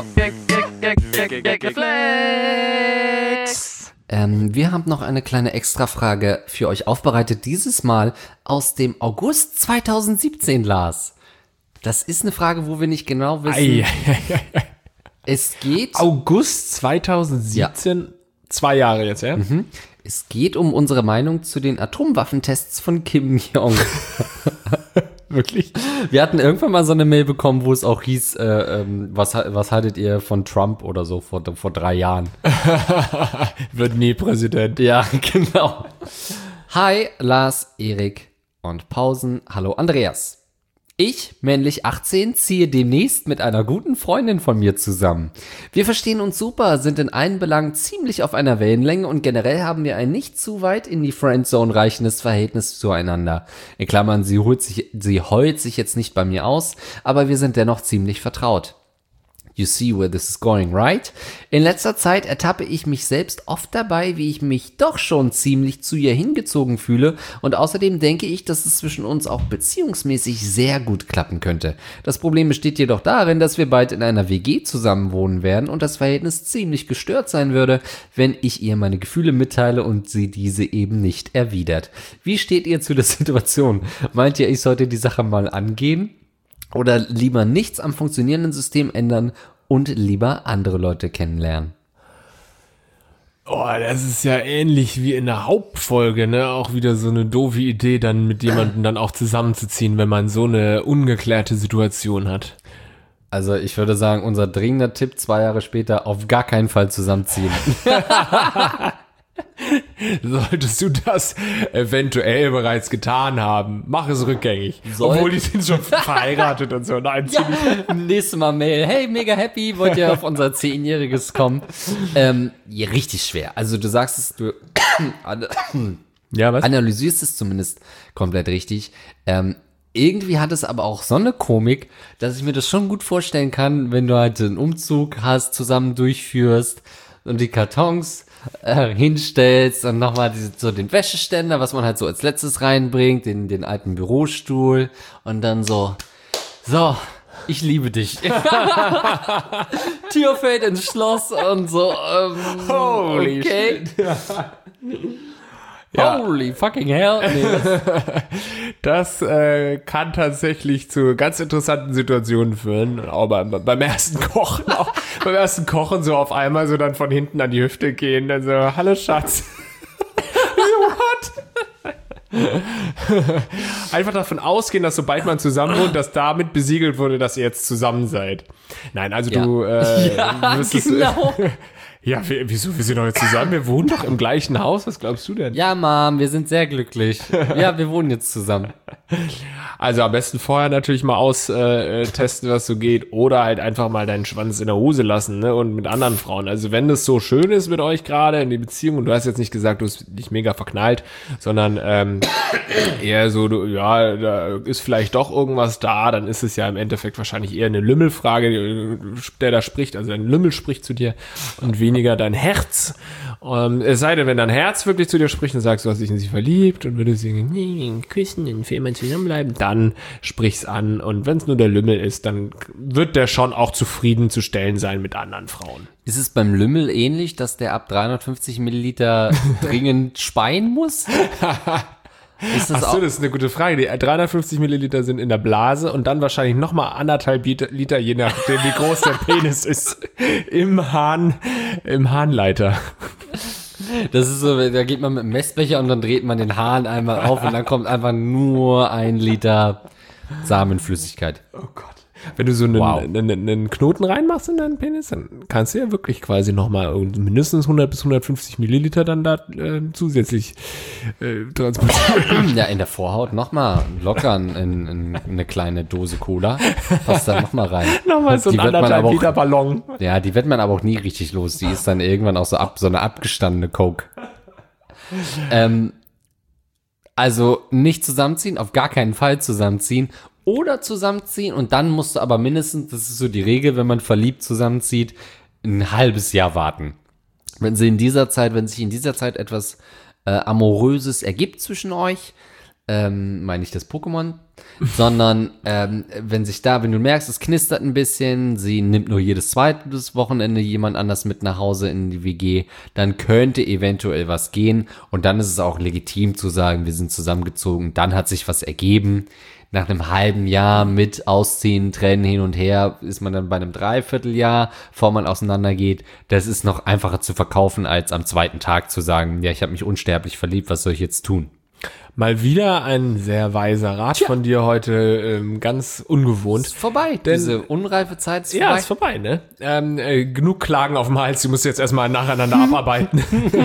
Ähm, wir haben noch eine kleine Extrafrage für euch aufbereitet. Dieses Mal aus dem August zweitausendsiebzehn, Lars. Das ist eine Frage, wo wir nicht genau wissen. Ei, Es geht, August zweitausendsiebzehn, zwei Jahre jetzt, ja? es geht um unsere Meinung zu den Atomwaffentests von Kim Jong. Wirklich? Wir hatten irgendwann mal so eine Mail bekommen, wo es auch hieß, äh, ähm, was, ha- was haltet ihr von Trump oder so vor, vor drei Jahren? Wird nie Präsident. Ja, genau. Hi, Lars, Erik und Pausen. Hallo, Andreas. Ich, männlich achtzehn, ziehe demnächst mit einer guten Freundin von mir zusammen. Wir verstehen uns super, sind in allen Belangen ziemlich auf einer Wellenlänge und generell haben wir ein nicht zu weit in die Friendzone reichendes Verhältnis zueinander. In Klammern, sie holt sich, sie heult sich jetzt nicht bei mir aus, aber wir sind dennoch ziemlich vertraut. You see where this is going, right? In letzter Zeit ertappe ich mich selbst oft dabei, wie ich mich doch schon ziemlich zu ihr hingezogen fühle und außerdem denke ich, dass es zwischen uns auch beziehungsmäßig sehr gut klappen könnte. Das Problem besteht jedoch darin, dass wir bald in einer W G zusammenwohnen werden und das Verhältnis ziemlich gestört sein würde, wenn ich ihr meine Gefühle mitteile und sie diese eben nicht erwidert. Wie steht ihr zu der Situation? Meint ihr, ich sollte die Sache mal angehen? Oder lieber nichts am funktionierenden System ändern und lieber andere Leute kennenlernen? Oh, das ist ja ähnlich wie in der Hauptfolge, ne? Auch wieder so eine doofe Idee, dann mit jemandem dann auch zusammenzuziehen, wenn man so eine ungeklärte Situation hat. Also ich würde sagen, unser dringender Tipp zwei Jahre später, auf gar keinen Fall zusammenziehen. Solltest du das eventuell bereits getan haben, mach es rückgängig. Soll- Obwohl die sind schon verheiratet und so. Nein, Ja, ziemlich. nächstes Mal Mail. Hey, mega happy, wollt ihr auf unser Zehnjähriges kommen? Ähm, ja, richtig schwer. Also du sagst es, du Ja, was? analysierst es zumindest komplett richtig. Ähm, irgendwie hat es aber auch so eine Komik, dass ich mir das schon gut vorstellen kann, wenn du halt einen Umzug hast, zusammen durchführst und die Kartons äh, hinstellst und nochmal so den Wäscheständer, was man halt so als letztes reinbringt, den, den alten Bürostuhl und dann so, so, ich liebe dich. Tür fällt ins Schloss und so, ähm, Holy okay. Ja. Holy fucking hell. Nee, das, Das äh, kann tatsächlich zu ganz interessanten Situationen führen. Auch beim, beim ersten Kochen, auch beim ersten Kochen so auf einmal so dann von hinten an die Hüfte gehen, dann so, hallo Schatz. What? Einfach davon ausgehen, dass sobald man zusammen wohnt, dass damit besiegelt wurde, dass ihr jetzt zusammen seid. Nein, also Ja. du, äh, Ja, du wirst es, genau. Ja, wir, wieso? Wir sind doch jetzt zusammen. Wir wohnen doch im gleichen Haus. Was glaubst du denn? Ja, Mom, wir sind sehr glücklich. Ja, wir wohnen jetzt zusammen. Also am besten vorher natürlich mal austesten, äh, was so geht. Oder halt einfach mal deinen Schwanz in der Hose lassen, ne? Und mit anderen Frauen. Also wenn das so schön ist mit euch gerade in die Beziehung, und du hast jetzt nicht gesagt, du hast dich mega verknallt, sondern ähm, eher so, du, ja, da ist vielleicht doch irgendwas da, dann ist es ja im Endeffekt wahrscheinlich eher eine Lümmelfrage, der da spricht. Also ein Lümmel spricht zu dir und weniger dein Herz. Um, es sei denn, wenn dein Herz wirklich zu dir spricht und sagst, du hast dich in sie verliebt und würdest sagen, nee, küssen und für immer zusammenbleiben, dann sprich's an. Und wenn es nur der Lümmel ist, dann wird der schon auch zufriedenzustellen sein mit anderen Frauen. Ist es beim Lümmel ähnlich, dass der ab dreihundertfünfzig Milliliter dringend speien muss? Ist das Ach so, auch? das ist eine gute Frage. Die dreihundertfünfzig Milliliter sind in der Blase und dann wahrscheinlich nochmal anderthalb Liter, je nachdem, wie groß der Penis ist, im Hahn, im Harnleiter. Das ist so, da geht man mit dem Messbecher und dann dreht man den Hahn einmal auf und dann kommt einfach nur ein Liter Samenflüssigkeit. Oh Gott. Wenn du so einen, Wow. einen, einen Knoten reinmachst in deinen Penis, dann kannst du ja wirklich quasi nochmal mindestens hundert bis hundertfünfzig Milliliter dann da äh, zusätzlich äh, transportieren. Ja, in der Vorhaut nochmal locker in, in, eine kleine Dose Cola. Passt da nochmal rein. Nochmal so ein Die wird man anderthalb aber auch- Liter Ballon. Ja, die wird man aber auch nie richtig los. Die ist dann irgendwann auch so ab, so eine abgestandene Coke. ähm, also nicht zusammenziehen, auf gar keinen Fall zusammenziehen. Oder zusammenziehen und dann musst du aber mindestens, das ist so die Regel, wenn man verliebt zusammenzieht, ein halbes Jahr warten. Wenn sie in dieser Zeit, wenn sich in dieser Zeit etwas äh, Amoröses ergibt zwischen euch, ähm, meine ich das Pokémon, sondern ähm, wenn sich da, wenn du merkst, es knistert ein bisschen, sie nimmt nur jedes zweite Wochenende jemand anders mit nach Hause in die W G, dann könnte eventuell was gehen und dann ist es auch legitim zu sagen, wir sind zusammengezogen, dann hat sich was ergeben. Nach einem halben Jahr mit Ausziehen, Trennen hin und her, ist man dann bei einem Dreivierteljahr, bevor man auseinandergeht. Das ist noch einfacher zu verkaufen, als am zweiten Tag zu sagen, ja, ich habe mich unsterblich verliebt, was soll ich jetzt tun? Mal wieder ein sehr weiser Rat von dir heute, ähm, ganz ungewohnt. Ist vorbei, Denn- diese unreife Zeit ist Ja, vorbei. ist vorbei, ne? Ähm, äh, genug Klagen auf dem Hals, die musst du jetzt erstmal nacheinander abarbeiten.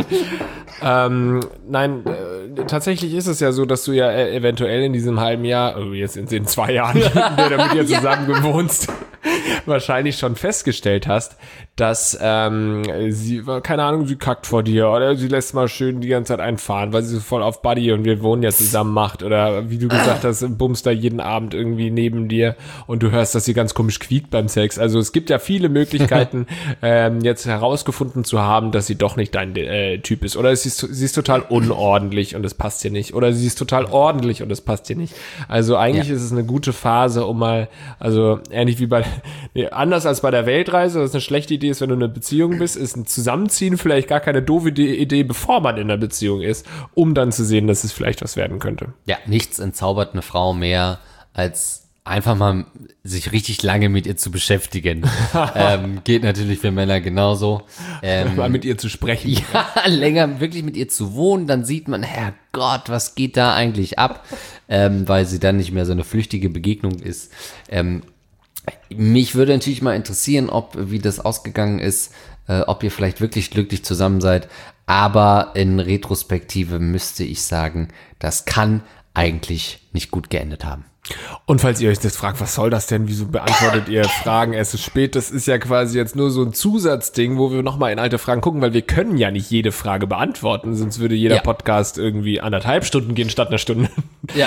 ähm, nein, äh, tatsächlich ist es ja so, dass du ja äh, eventuell in diesem halben Jahr, also jetzt in den zwei Jahren, in der du mit ihr zusammen gewohnst, wahrscheinlich schon festgestellt hast, dass ähm, sie, keine Ahnung, sie kackt vor dir oder sie lässt mal schön die ganze Zeit einfahren, weil sie so voll auf Buddy und wir wohnen ja zusammen macht oder wie du gesagt hast, bummst da jeden Abend irgendwie neben dir und du hörst, dass sie ganz komisch quiekt beim Sex. Also es gibt ja viele Möglichkeiten, ähm, jetzt herausgefunden zu haben, dass sie doch nicht dein äh, Typ ist oder sie ist, sie ist total unordentlich und es passt dir nicht oder sie ist total ordentlich und es passt dir nicht. Also eigentlich Ja. ist es eine gute Phase, um mal, also ähnlich wie bei, nee, anders als bei der Weltreise, das ist eine schlechte Idee ist, wenn du in einer Beziehung bist, ist ein Zusammenziehen vielleicht gar keine doofe Idee, bevor man in einer Beziehung ist, um dann zu sehen, dass es vielleicht was werden könnte. Ja, nichts entzaubert eine Frau mehr, als einfach mal sich richtig lange mit ihr zu beschäftigen. ähm, geht natürlich für Männer genauso. Ähm, Mal mit ihr zu sprechen. ja, länger wirklich mit ihr zu wohnen, dann sieht man, Herrgott, was geht da eigentlich ab? Ähm, weil sie dann nicht mehr so eine flüchtige Begegnung ist. Ähm, mich würde natürlich mal interessieren, ob, wie das ausgegangen ist, äh, ob ihr vielleicht wirklich glücklich zusammen seid. Aber in Retrospektive müsste ich sagen, das kann eigentlich nicht gut geendet haben. Und falls ihr euch das fragt, was soll das denn? Wieso beantwortet ihr Fragen? Es ist spät. Das ist ja quasi jetzt nur so ein Zusatzding, wo wir nochmal in alte Fragen gucken, weil wir können ja nicht jede Frage beantworten, sonst würde jeder Ja. Podcast irgendwie anderthalb Stunden gehen statt einer Stunde. Ja.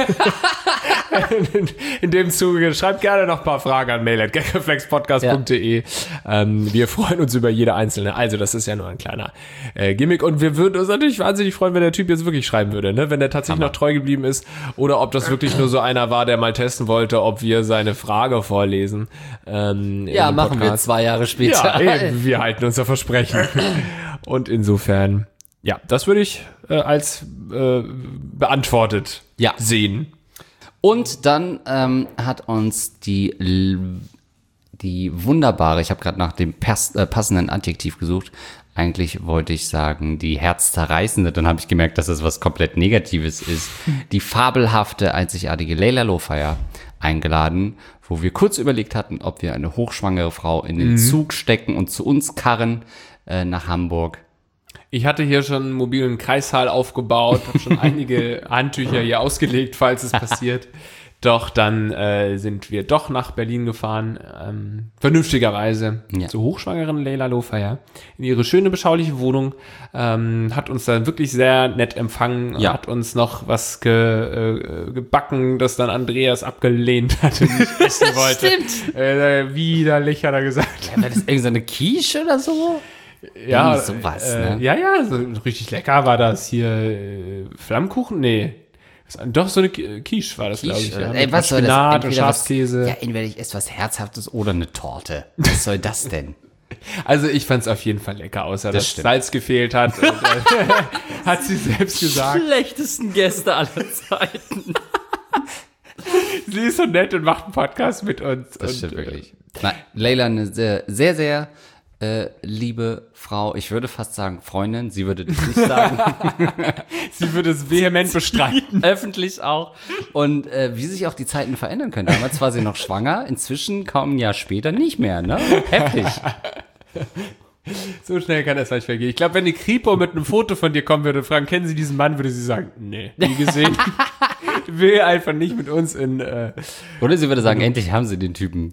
In, in dem Zuge, schreibt gerne noch ein paar Fragen an mail at gagreflexpodcast punkt de. Ähm, wir freuen uns über jede einzelne. Also, das ist ja nur ein kleiner äh, Gimmick. Und wir würden uns natürlich wahnsinnig freuen, wenn der Typ jetzt wirklich schreiben würde, ne? Wenn der tatsächlich noch treu geblieben ist. Oder ob das wirklich nur so einer war, der mal testen wollte, ob wir seine Frage vorlesen. Ähm, Ja, in dem machen wir Podcast. zwei Jahre später. Ja, eben, wir halten unser Versprechen. Und insofern, ja, das würde ich äh, als äh, beantwortet Ja. sehen. Und dann ähm, hat uns die, L- die wunderbare, ich habe gerade nach dem pers- äh, passenden Adjektiv gesucht, eigentlich wollte ich sagen, die herzzerreißende, dann habe ich gemerkt, dass das was komplett Negatives ist, die fabelhafte, einzigartige Leila Lofeyer eingeladen, wo wir kurz überlegt hatten, ob wir eine hochschwangere Frau in den Zug stecken und zu uns karren. äh, nach Hamburg? Ich hatte hier schon einen mobilen Kreissaal aufgebaut, habe schon einige Handtücher hier ausgelegt, falls es passiert. Doch dann äh, sind wir doch nach Berlin gefahren, ähm, vernünftigerweise, Ja. zur hochschwangeren Leila Lofer, ja, in ihre schöne, beschauliche Wohnung, ähm, hat uns dann wirklich sehr nett empfangen, Ja. hat uns noch was ge, äh, gebacken, das dann Andreas abgelehnt hatte, nicht essen wollte. Stimmt. Äh, widerlich, hat er gesagt. War das irgendeine so eine Quiche oder so? Ja, Irgendwie sowas, äh, ne? ja, ja, so richtig lecker war das hier. Äh, Flammkuchen? Nee. Das- Doch, so eine Ki- Quiche war das, glaube ich. Quiche, Ja, oder- mit Ey, was soll das? Spinat und Entweder was- Schafskäse. Ja, entweder ich esse was Herzhaftes oder eine Torte. Was soll das denn? Also ich fand es auf jeden Fall lecker, außer Das dass stimmt. Salz gefehlt hat. Und, äh, hat sie selbst gesagt. Schlechtesten Gäste aller Zeiten. Sie ist so nett und macht einen Podcast mit uns. Das und, stimmt äh, wirklich. Nein, Leila, eine sehr, sehr, sehr äh, liebe Frau. Ich würde fast sagen Freundin. Sie würde das nicht sagen. Sie würde es vehement bestreiten. Öffentlich auch. Und äh, wie sich auch die Zeiten verändern können. Damals war sie noch schwanger. Inzwischen, kaum ein Jahr später, nicht mehr. Ne? Heftig. So schnell kann das vielleicht vergehen. Ich glaube, wenn die Kripo mit einem Foto von dir kommen würde und fragen, kennen Sie diesen Mann, würde sie sagen, nee, nie gesehen. Will einfach nicht mit uns in... Äh, Oder sie würde sagen, endlich haben sie den Typen.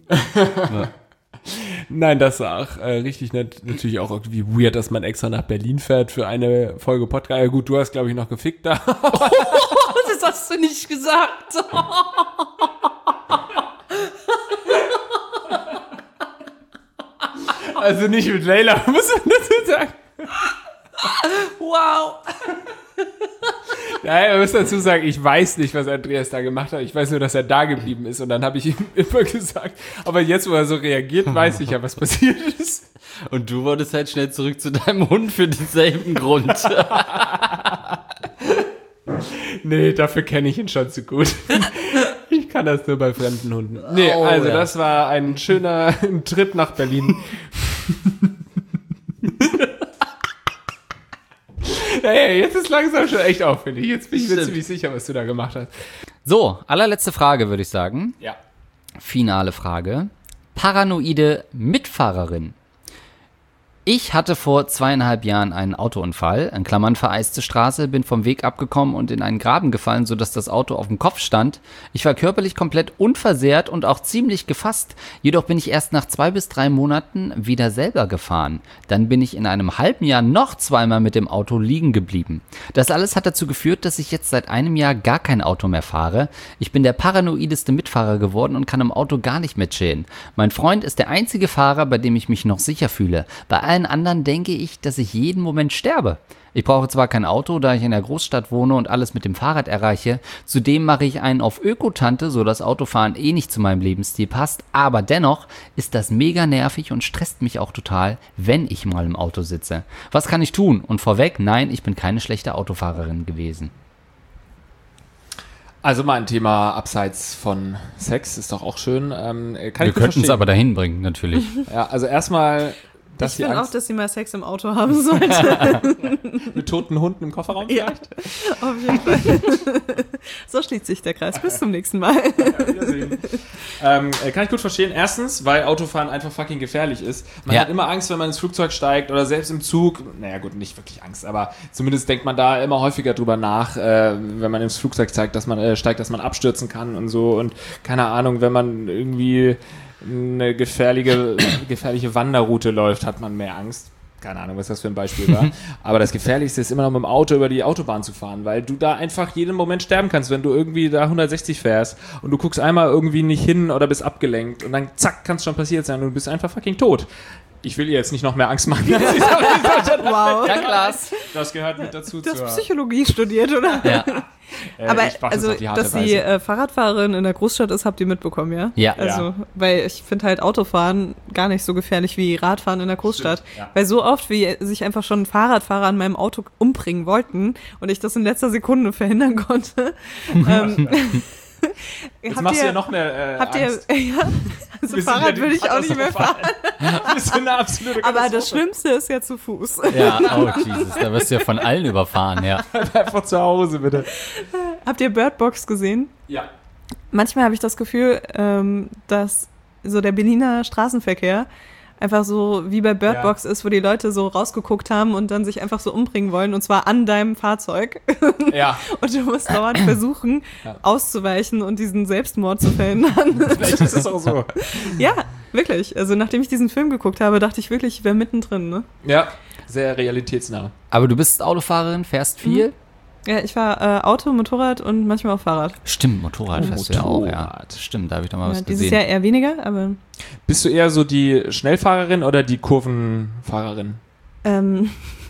Nein, das war auch äh, richtig nett. Natürlich auch irgendwie weird, dass man extra nach Berlin fährt für eine Folge Podcast. Ja, gut, du hast, glaube ich, noch gefickt da. Das hast du nicht gesagt. Also nicht mit Leila, muss man dazu sagen. Wow. Nein, man muss dazu sagen, ich weiß nicht, was Andreas da gemacht hat. Ich weiß nur, dass er da geblieben ist. Und dann habe ich ihm immer gesagt, aber jetzt, wo er so reagiert, weiß ich ja, was passiert ist. Und du wolltest halt schnell zurück zu deinem Hund für denselben Grund. Nee, dafür kenne ich ihn schon zu gut. Ich kann das nur bei fremden Hunden. Nee, Oh, also ja. das war ein schöner Trip nach Berlin. Hey, jetzt ist langsam schon echt auffällig. Jetzt bin ich mir Stimmt. ziemlich sicher, was du da gemacht hast. So, allerletzte Frage, würde ich sagen. Ja. Finale Frage. Paranoide Mitfahrerin. Ich hatte vor zweieinhalb Jahren einen Autounfall, in Klammern vereiste Straße, bin vom Weg abgekommen und in einen Graben gefallen, sodass das Auto auf dem Kopf stand. Ich war körperlich komplett unversehrt und auch ziemlich gefasst. Jedoch bin ich erst nach zwei bis drei Monaten wieder selber gefahren. Dann bin ich in einem halben Jahr noch zweimal mit dem Auto liegen geblieben. Das alles hat dazu geführt, dass ich jetzt seit einem Jahr gar kein Auto mehr fahre. Ich bin der paranoideste Mitfahrer geworden und kann im Auto gar nicht mehr chillen. Mein Freund ist der einzige Fahrer, bei dem ich mich noch sicher fühle. Bei allen anderen denke ich, dass ich jeden Moment sterbe. Ich brauche zwar kein Auto, da ich in der Großstadt wohne und alles mit dem Fahrrad erreiche. Zudem mache ich einen auf Öko-Tante, so dass Autofahren eh nicht zu meinem Lebensstil passt. Aber dennoch ist das mega nervig und stresst mich auch total, wenn ich mal im Auto sitze. Was kann ich tun? Und vorweg, nein, ich bin keine schlechte Autofahrerin gewesen. Also mal ein Thema abseits von Sex, ist doch auch schön. Ähm, kann Wir ich gut könnten es verstehen. aber dahin bringen, natürlich. Ja, also erstmal, dass Ich die finde auch, Angst dass sie mal Sex im Auto haben sollte. mit toten Hunden im Kofferraum Ja. vielleicht. Auf jeden Fall. So schließt sich der Kreis. Bis zum nächsten Mal. Wiedersehen. ähm, äh, kann ich gut verstehen. Erstens, weil Autofahren einfach fucking gefährlich ist. Man Ja. hat immer Angst, wenn man ins Flugzeug steigt oder selbst im Zug. Naja gut, nicht wirklich Angst, aber zumindest denkt man da immer häufiger drüber nach, äh, wenn man ins Flugzeug steigt, dass man äh, steigt, dass man abstürzen kann und so. Und keine Ahnung, wenn man irgendwie eine gefährliche, gefährliche Wanderroute läuft, hat man mehr Angst. Keine Ahnung, was das für ein Beispiel war. Aber das Gefährlichste ist immer noch mit dem Auto über die Autobahn zu fahren, weil du da einfach jeden Moment sterben kannst, wenn du irgendwie da hundertsechzig fährst und du guckst einmal irgendwie nicht hin oder bist abgelenkt und dann zack, kann es schon passiert sein und du bist einfach fucking tot. Ich will ihr jetzt nicht noch mehr Angst machen. Wow. Ja, Klaas. Das gehört mit dazu. Du hast zur, Psychologie studiert, oder? Ja. äh, Aber ich mach das also, auf die harte dass sie Weise. äh, Fahrradfahrerin in der Großstadt ist, habt ihr mitbekommen, ja? Ja. Also, Ja. weil ich finde halt Autofahren gar nicht so gefährlich wie Radfahren in der Großstadt. Stimmt, ja. Weil so oft, wie sich einfach schon Fahrradfahrer an meinem Auto umbringen wollten und ich das in letzter Sekunde verhindern konnte. ähm, Jetzt habt machst du ihr, ja noch mehr äh, habt ihr, Angst. ja, also Wir sind Fahrrad ja würde die ich auch nicht mehr fahren. Wir sind eine absolute Aber das Katastrophe. Schlimmste ist ja zu Fuß. Ja, oh Jesus, da wirst du ja von allen überfahren, ja. Einfach zu Hause, bitte. Habt ihr Bird Box gesehen? Ja. Manchmal habe ich das Gefühl, ähm, dass so der Berliner Straßenverkehr einfach so wie bei Bird Ja. Box ist, wo die Leute so rausgeguckt haben und dann sich einfach so umbringen wollen und zwar an deinem Fahrzeug. Ja, Und du musst dauernd versuchen, Ja. auszuweichen und diesen Selbstmord zu verhindern. vielleicht ist es auch so. Ja, wirklich. Also nachdem ich diesen Film geguckt habe, dachte ich wirklich, ich wäre mittendrin. Ne? Ja, sehr realitätsnah. Aber du bist Autofahrerin, fährst viel? Ja, ich fahre äh, Auto, Motorrad und manchmal auch Fahrrad. Stimmt, Motorrad Oh, fährst du ja auch, ja. Motorrad. Stimmt, da habe ich doch mal Ja, was dieses gesehen. Jahr eher weniger, aber Bist du eher so die Schnellfahrerin oder die Kurvenfahrerin? ähm,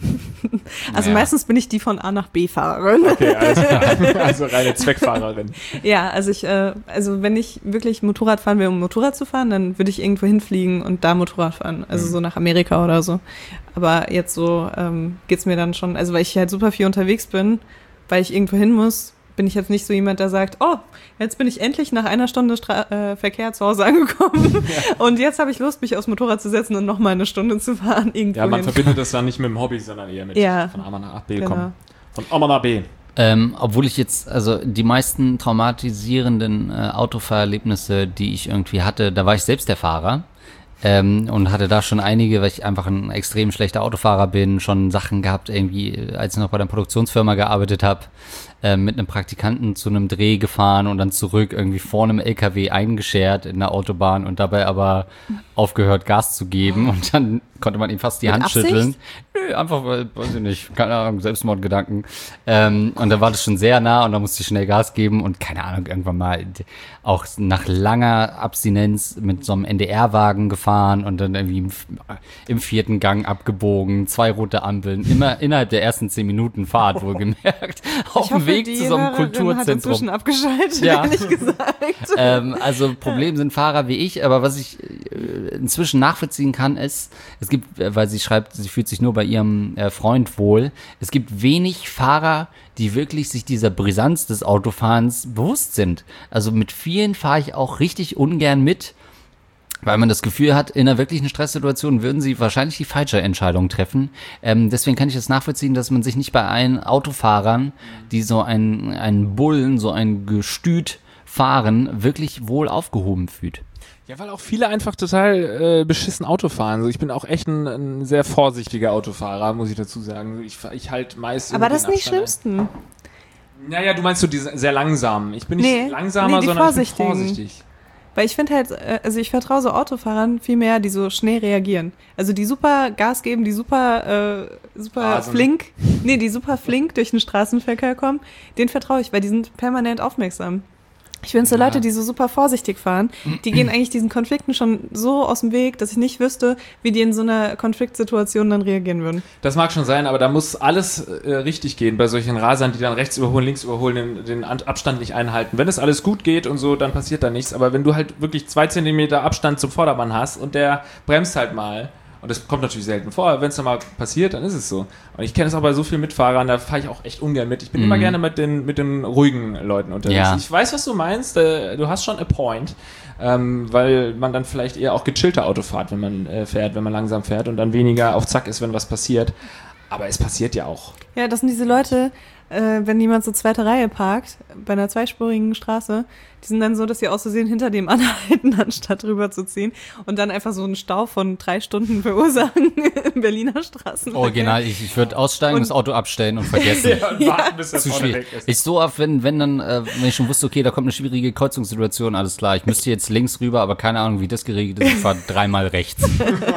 also Ja. meistens bin ich die von A nach B Fahrerin. Okay, alles klar. Also reine Zweckfahrerin. Ja, also ich, äh, also wenn ich wirklich Motorrad fahren will, um Motorrad zu fahren, dann würde ich irgendwo hinfliegen und da Motorrad fahren. Also Mhm. so nach Amerika oder so. Aber jetzt so ähm, geht's mir dann schon, also weil ich halt super viel unterwegs bin, weil ich irgendwo hin muss, bin ich jetzt nicht so jemand, der sagt, oh, jetzt bin ich endlich nach einer Stunde Stra- äh, Verkehr zu Hause angekommen und jetzt habe ich Lust, mich aufs Motorrad zu setzen und nochmal eine Stunde zu fahren irgendwo Ja, man hin. verbindet das dann nicht mit dem Hobby, sondern eher mit Ja. von A nach B Genau. kommen. Von A nach B. Ähm, obwohl ich jetzt, also die meisten traumatisierenden äh, Autofahrerlebnisse, die ich irgendwie hatte, da war ich selbst der Fahrer. Ähm, und hatte da schon einige, weil ich einfach ein extrem schlechter Autofahrer bin, schon Sachen gehabt, irgendwie, äh, als ich noch bei der Produktionsfirma gearbeitet habe, äh, mit einem Praktikanten zu einem Dreh gefahren und dann zurück irgendwie vor einem L K W eingeschert in der Autobahn und dabei aber aufgehört, Gas zu geben und dann konnte man ihm fast die Mit Hand Absicht? schütteln. Nö, einfach, weil, weiß ich nicht, keine Ahnung, Selbstmordgedanken. Ähm, und da war das schon sehr nah und da musste ich schnell Gas geben und keine Ahnung, irgendwann mal auch nach langer Abstinenz mit so einem N D R-Wagen gefahren und dann irgendwie im, im vierten Gang abgebogen, zwei rote Ampeln, immer innerhalb der ersten zehn Minuten Fahrt wohlgemerkt, auf Ich dem hoffe, Weg die zu so einem Hörerin hat Kulturzentrum. inzwischen abgeschaltet, Ja. ehrlich gesagt. ähm, also Problem sind Fahrer wie ich, aber was ich äh, inzwischen nachvollziehen kann, ist, es gibt, äh, weil sie schreibt, sie fühlt sich nur bei ihrem äh, Freund wohl, es gibt wenig Fahrer, die wirklich sich dieser Brisanz des Autofahrens bewusst sind. Also mit vielen fahre ich auch richtig ungern mit, weil man das Gefühl hat, in einer wirklichen Stresssituation würden sie wahrscheinlich die falsche Entscheidung treffen. Ähm, deswegen kann ich das nachvollziehen, dass man sich nicht bei allen Autofahrern, die so einen, einen Bullen, so ein Gestüt fahren, wirklich wohl aufgehoben fühlt. Ja, weil auch viele einfach total äh, beschissen Auto fahren. Also ich bin auch echt ein, ein sehr vorsichtiger Autofahrer, muss ich dazu sagen. Ich, ich halt meist Aber irgendwie das ist den nicht Abstand ein. schlimmsten. Naja, du meinst so diese sehr langsamen. Ich bin nicht Nee, langsamer, nee, die sondern ich bin Vorsichtigen. vorsichtig. Weil ich finde halt, äh, also ich vertraue so Autofahrern viel mehr, die so schnell reagieren. Also die super Gas geben, die super, äh, super Rasen. flink, nee, die super flink durch den Straßenverkehr kommen, denen vertraue ich, weil die sind permanent aufmerksam. Ich finde so Ja. Leute, die so super vorsichtig fahren, die gehen eigentlich diesen Konflikten schon so aus dem Weg, dass ich nicht wüsste, wie die in so einer Konfliktsituation dann reagieren würden. Das mag schon sein, aber da muss alles äh, richtig gehen bei solchen Rasern, die dann rechts überholen, links überholen, den, den An- Abstand nicht einhalten. Wenn es alles gut geht und so, dann passiert da nichts. Aber wenn du halt wirklich zwei Zentimeter Abstand zum Vordermann hast und der bremst halt mal, und das kommt natürlich selten vor, wenn es dann mal passiert, dann ist es so. Und ich kenne es auch bei so vielen Mitfahrern, da fahre ich auch echt ungern mit. Ich bin Mhm. immer gerne mit den, mit den ruhigen Leuten unterwegs. Ja. Ich weiß, was du meinst, äh, du hast schon a point, ähm, weil man dann vielleicht eher auch gechillter Auto fährt, wenn man äh, fährt, wenn man langsam fährt und dann weniger auf Zack ist, wenn was passiert. Aber es passiert ja auch. Ja, das sind diese Leute, äh, wenn jemand so zweite Reihe parkt, bei einer zweispurigen Straße, die sind dann so, dass sie aus Versehen hinter dem anhalten, anstatt drüber zu ziehen und dann einfach so einen Stau von drei Stunden verursachen im Berliner Straßen. Original, ich, ich würde aussteigen, Und- das Auto abstellen und vergessen. und warten, bis er Zu vorne schwierig. weg ist. Ich so oft, wenn, wenn dann, äh, wenn ich schon wusste, okay, da kommt eine schwierige Kreuzungssituation, alles klar, ich müsste jetzt links rüber, aber keine Ahnung, wie das geregelt ist, ich fahre dreimal rechts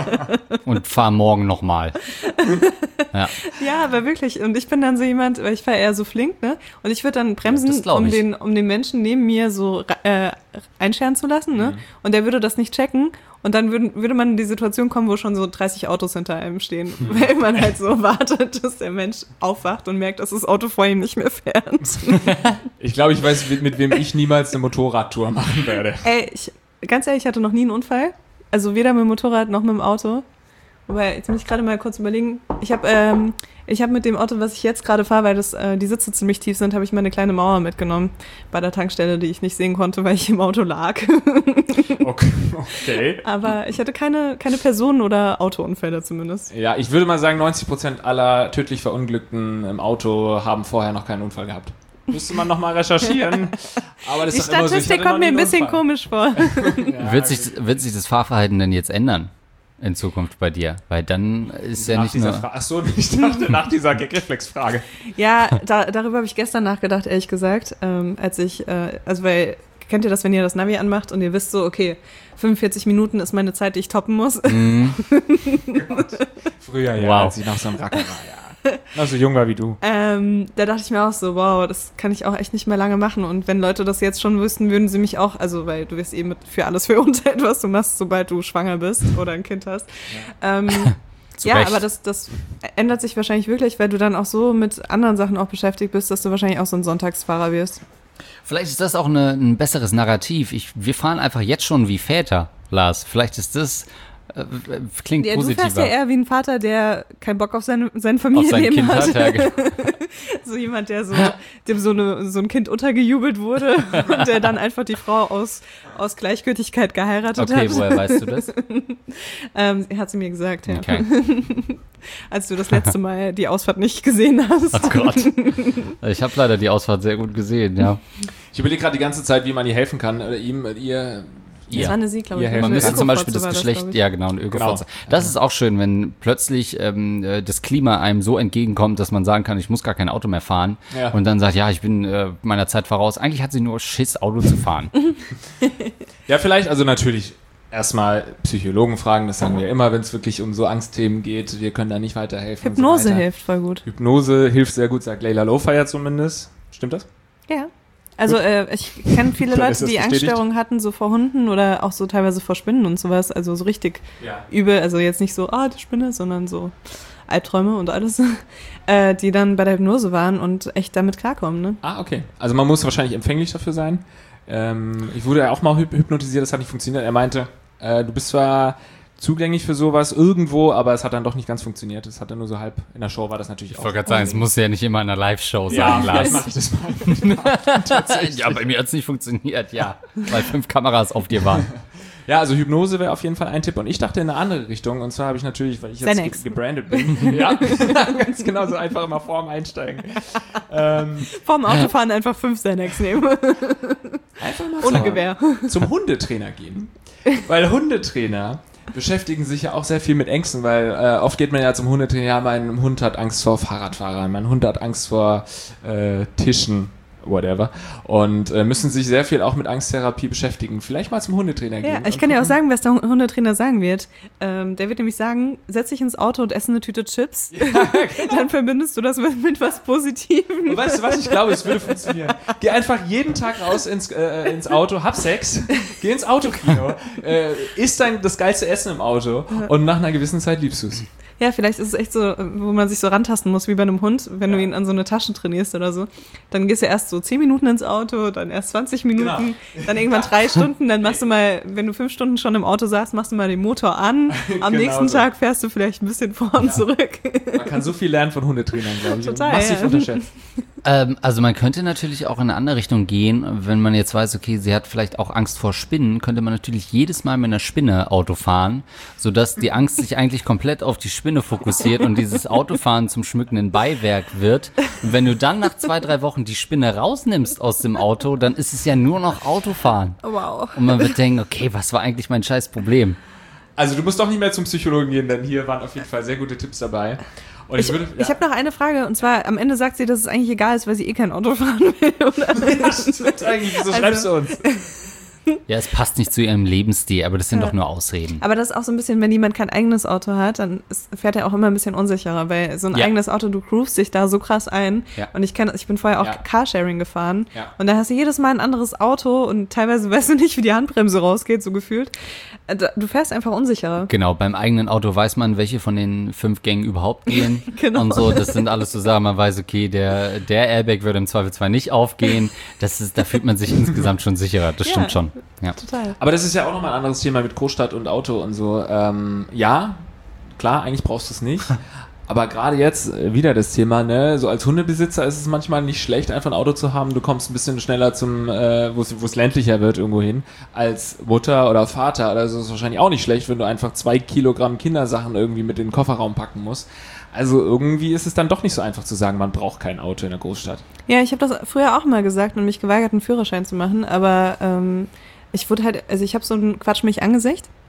und fahre morgen nochmal. Ja. Ja, aber wirklich. Und ich bin dann so jemand, weil ich fahre eher so flink, ne? Und ich würde dann Das bremsen, glaub um ich. den, um den Menschen neben mir so äh, einscheren zu lassen, ne? Mhm. Und der würde das nicht checken. Und dann würden, würde man in die Situation kommen, wo schon so dreißig Autos hinter einem stehen, weil man halt so wartet, dass der Mensch aufwacht und merkt, dass das Auto vor ihm nicht mehr fährt. Ich glaube, ich weiß, mit, mit wem ich niemals eine Motorradtour machen werde. Ey, ich, ganz ehrlich, ich hatte noch nie einen Unfall. Also weder mit dem Motorrad noch mit dem Auto. Wobei, jetzt muss ich gerade mal kurz überlegen. Ich habe ähm, ich hab mit dem Auto, was ich jetzt gerade fahre, weil das, äh, die Sitze ziemlich tief sind, habe ich mal eine kleine Mauer mitgenommen bei der Tankstelle, die ich nicht sehen konnte, weil ich im Auto lag. Okay. okay. Aber ich hatte keine, keine Personen- oder Autounfälle zumindest. Ja, ich würde mal sagen, neunzig Prozent aller tödlich Verunglückten im Auto haben vorher noch keinen Unfall gehabt. Müsste man nochmal recherchieren. Aber das Die ist doch immer so. Ich Statistik hatte noch kommt mir nie ein einen bisschen Unfall. komisch vor. Ja, Wird sich, wird sich das Fahrverhalten denn jetzt ändern? in Zukunft bei dir? Weil dann ist ja Nach nicht dieser nur... Fra- Achso, ich dachte nach dieser Gag-Reflex-Frage. Ja, da, darüber habe ich gestern nachgedacht, ehrlich gesagt, ähm, als ich, äh, also weil, kennt ihr das, wenn ihr das Navi anmacht und ihr wisst so, okay, fünfundvierzig Minuten ist meine Zeit, die ich toppen muss. Mhm. Früher, ja, Wow. als ich noch so ein Racker war, ja. Noch so jung war wie du. Ähm, da dachte ich mir auch so, wow, das kann ich auch echt nicht mehr lange machen. Und wenn Leute das jetzt schon wüssten, würden sie mich auch, also weil du wirst eben mit für alles verurteilt, was du machst, sobald du schwanger bist oder ein Kind hast. Ja, ähm, Zu ja Recht. aber das, das ändert sich wahrscheinlich wirklich, weil du dann auch so mit anderen Sachen auch beschäftigt bist, dass du wahrscheinlich auch so ein Sonntagsfahrer wirst. Vielleicht ist das auch eine, ein besseres Narrativ. Ich, wir fahren einfach jetzt schon wie Väter, Lars. Vielleicht ist das, äh, klingt Ja, du positiver. fährst ja eher wie ein Vater, der keinen Bock auf seine, sein auf sein Familienleben Kind hat. hat. Ja, genau. So jemand, der so, dem so, eine, so ein Kind untergejubelt wurde und der dann einfach die Frau aus, aus Gleichgültigkeit geheiratet Okay, hat. woher weißt du das? Ähm, hat sie mir gesagt, ja. Okay. Als du das letzte Mal die Ausfahrt nicht gesehen hast. Oh Gott. Ich habe leider die Ausfahrt sehr gut gesehen, ja. Ich überlege gerade die ganze Zeit, wie man ihr helfen kann. Oder ihm, ihr, Das war eine Sie, glaube Ihr ich. helft Man mir. müsste zum Beispiel das Öko-Fotze war Geschlecht, glaub ich. ja genau, ein Öko-Fotze. Das ist auch schön, wenn plötzlich ähm, äh, das Klima einem so entgegenkommt, dass man sagen kann, ich muss gar kein Auto mehr fahren. Ja. Und dann sagt, ja, ich bin äh, meiner Zeit voraus. Eigentlich hat sie nur Schiss, Auto zu fahren. Ja, vielleicht, also natürlich erstmal Psychologen fragen, das sagen wir immer, wenn es wirklich um so Angstthemen geht. Wir können da nicht weiterhelfen. Hypnose und so weiter. hilft voll gut. Hypnose hilft sehr gut, sagt Leila Lowfire zumindest. Stimmt das? Ja. Also äh, ich kenne viele Ist Leute, das die bestätigt? Angststörungen hatten, so vor Hunden oder auch so teilweise vor Spinnen und sowas. Also so richtig Ja. übel, also jetzt nicht so, ah, die Spinne, sondern so Albträume und alles, äh, die dann bei der Hypnose waren und echt damit klarkommen, ne? Ah, okay. Also man muss wahrscheinlich empfänglich dafür sein. Ähm, ich wurde ja auch mal hyp- hypnotisiert, das hat nicht funktioniert. Er meinte, äh, du bist zwar zugänglich für sowas irgendwo, aber es hat dann doch nicht ganz funktioniert. Es hat dann nur so halb, in der Show war das natürlich Ich auch. wollte gerade sagen, es muss ja nicht immer in einer Live-Show sein, ja, Lars. vielleicht mache ich das mal. Ja, bei mir hat es nicht funktioniert, ja. Weil fünf Kameras auf dir waren. Ja, also Hypnose wäre auf jeden Fall ein Tipp. Und ich dachte in eine andere Richtung. Und zwar habe ich natürlich, weil ich jetzt Xanax. ge gebrandet bin. Ja, ganz genau, so einfach immer vorm Einsteigen. Ähm, Vorm Autofahren einfach fünf Xanax nehmen. einfach mal Ohne zum- Gewehr. zum Hundetrainer gehen. Weil Hundetrainer beschäftigen sich ja auch sehr viel mit Ängsten, weil äh, oft geht man ja zum Hundetrainer, ja, mein Hund hat Angst vor Fahrradfahrern, mein Hund hat Angst vor äh, Tischen, whatever. Und äh, müssen sich sehr viel auch mit Angsttherapie beschäftigen. Vielleicht mal zum Hundetrainer gehen. Ja, ich und kann dir auch gucken. sagen, was der Hundetrainer sagen wird. Ähm, der wird nämlich sagen, setz dich ins Auto und esse eine Tüte Chips. Dann verbindest du das mit, mit was Positivem. Und weißt du was, ich glaube, es würde funktionieren. Geh einfach jeden Tag raus ins, äh, ins Auto, hab Sex, geh ins Autokino, äh, isst dann das geilste Essen im Auto und nach einer gewissen Zeit liebst du es. Ja, vielleicht ist es echt so, wo man sich so rantasten muss, wie bei einem Hund, wenn du ihn an so eine Tasche trainierst oder so. Dann gehst du erst so zehn Minuten ins Auto, dann erst zwanzig Minuten, Genau. dann irgendwann drei Stunden, dann machst du mal, wenn du fünf Stunden schon im Auto saßt, machst du mal den Motor an. Am Genau nächsten so. Tag fährst du vielleicht ein bisschen vor und zurück. Man kann so viel lernen von Hundetrainern, glaube ich. Total, Massiv ja. unterschätzt. Ähm, also man könnte natürlich auch in eine andere Richtung gehen, wenn man jetzt weiß, okay, sie hat vielleicht auch Angst vor Spinnen, könnte man natürlich jedes Mal mit einer Spinne Auto fahren, sodass die Angst sich eigentlich komplett auf die Spinne fokussiert und dieses Autofahren zum schmückenden Beiwerk wird. Und wenn du dann nach zwei, drei Wochen die Spinne rausnimmst aus dem Auto, dann ist es ja nur noch Autofahren. Wow. Und man wird denken, okay, was war eigentlich mein scheiß Problem? Also du musst doch nicht mehr zum Psychologen gehen, denn hier waren auf jeden Fall sehr gute Tipps dabei. Und ich, Ich, würde, ja. ich habe noch eine Frage, und zwar am Ende sagt sie, dass es eigentlich egal ist, weil sie eh kein Auto fahren will. Oder? Stimmt eigentlich, wieso Also- schreibst du uns? Ja, es passt nicht zu ihrem Lebensstil, aber das sind doch nur Ausreden. Aber das ist auch so ein bisschen, wenn jemand kein eigenes Auto hat, dann ist, fährt er auch immer ein bisschen unsicherer, weil so ein Ja. eigenes Auto, du groovst dich da so krass ein. Ja. Und ich kenn, ich bin vorher auch Ja. Carsharing gefahren. Ja. Und da hast du jedes Mal ein anderes Auto und teilweise weißt du nicht, wie die Handbremse rausgeht, so gefühlt. Äh, da- Du fährst einfach unsicherer. Genau, beim eigenen Auto weiß man, welche von den fünf Gängen überhaupt gehen. Genau. Und so, das sind alles so Sachen, man weiß, okay, der, der Airbag würde im Zweifelsfall nicht aufgehen. Das ist, da fühlt man sich insgesamt schon sicherer, das Ja. stimmt schon. Ja. Total. Aber das ist ja auch nochmal ein anderes Thema mit Großstadt und Auto und so. Ähm, ja, klar, eigentlich brauchst du es nicht. Aber gerade jetzt äh, wieder das Thema, ne, so als Hundebesitzer ist es manchmal nicht schlecht, einfach ein Auto zu haben. Du kommst ein bisschen schneller zum, äh, wo es ländlicher wird irgendwo hin. Als Mutter oder Vater, also ist es wahrscheinlich auch nicht schlecht, wenn du einfach zwei Kilogramm Kindersachen irgendwie mit in den Kofferraum packen musst. Also irgendwie ist es dann doch nicht so einfach zu sagen, man braucht kein Auto in der Großstadt. Ja, ich habe das früher auch mal gesagt und mich geweigert, einen Führerschein zu machen, aber ähm, ich wurde halt, also ich habe so ein Quatschmilch-Angesicht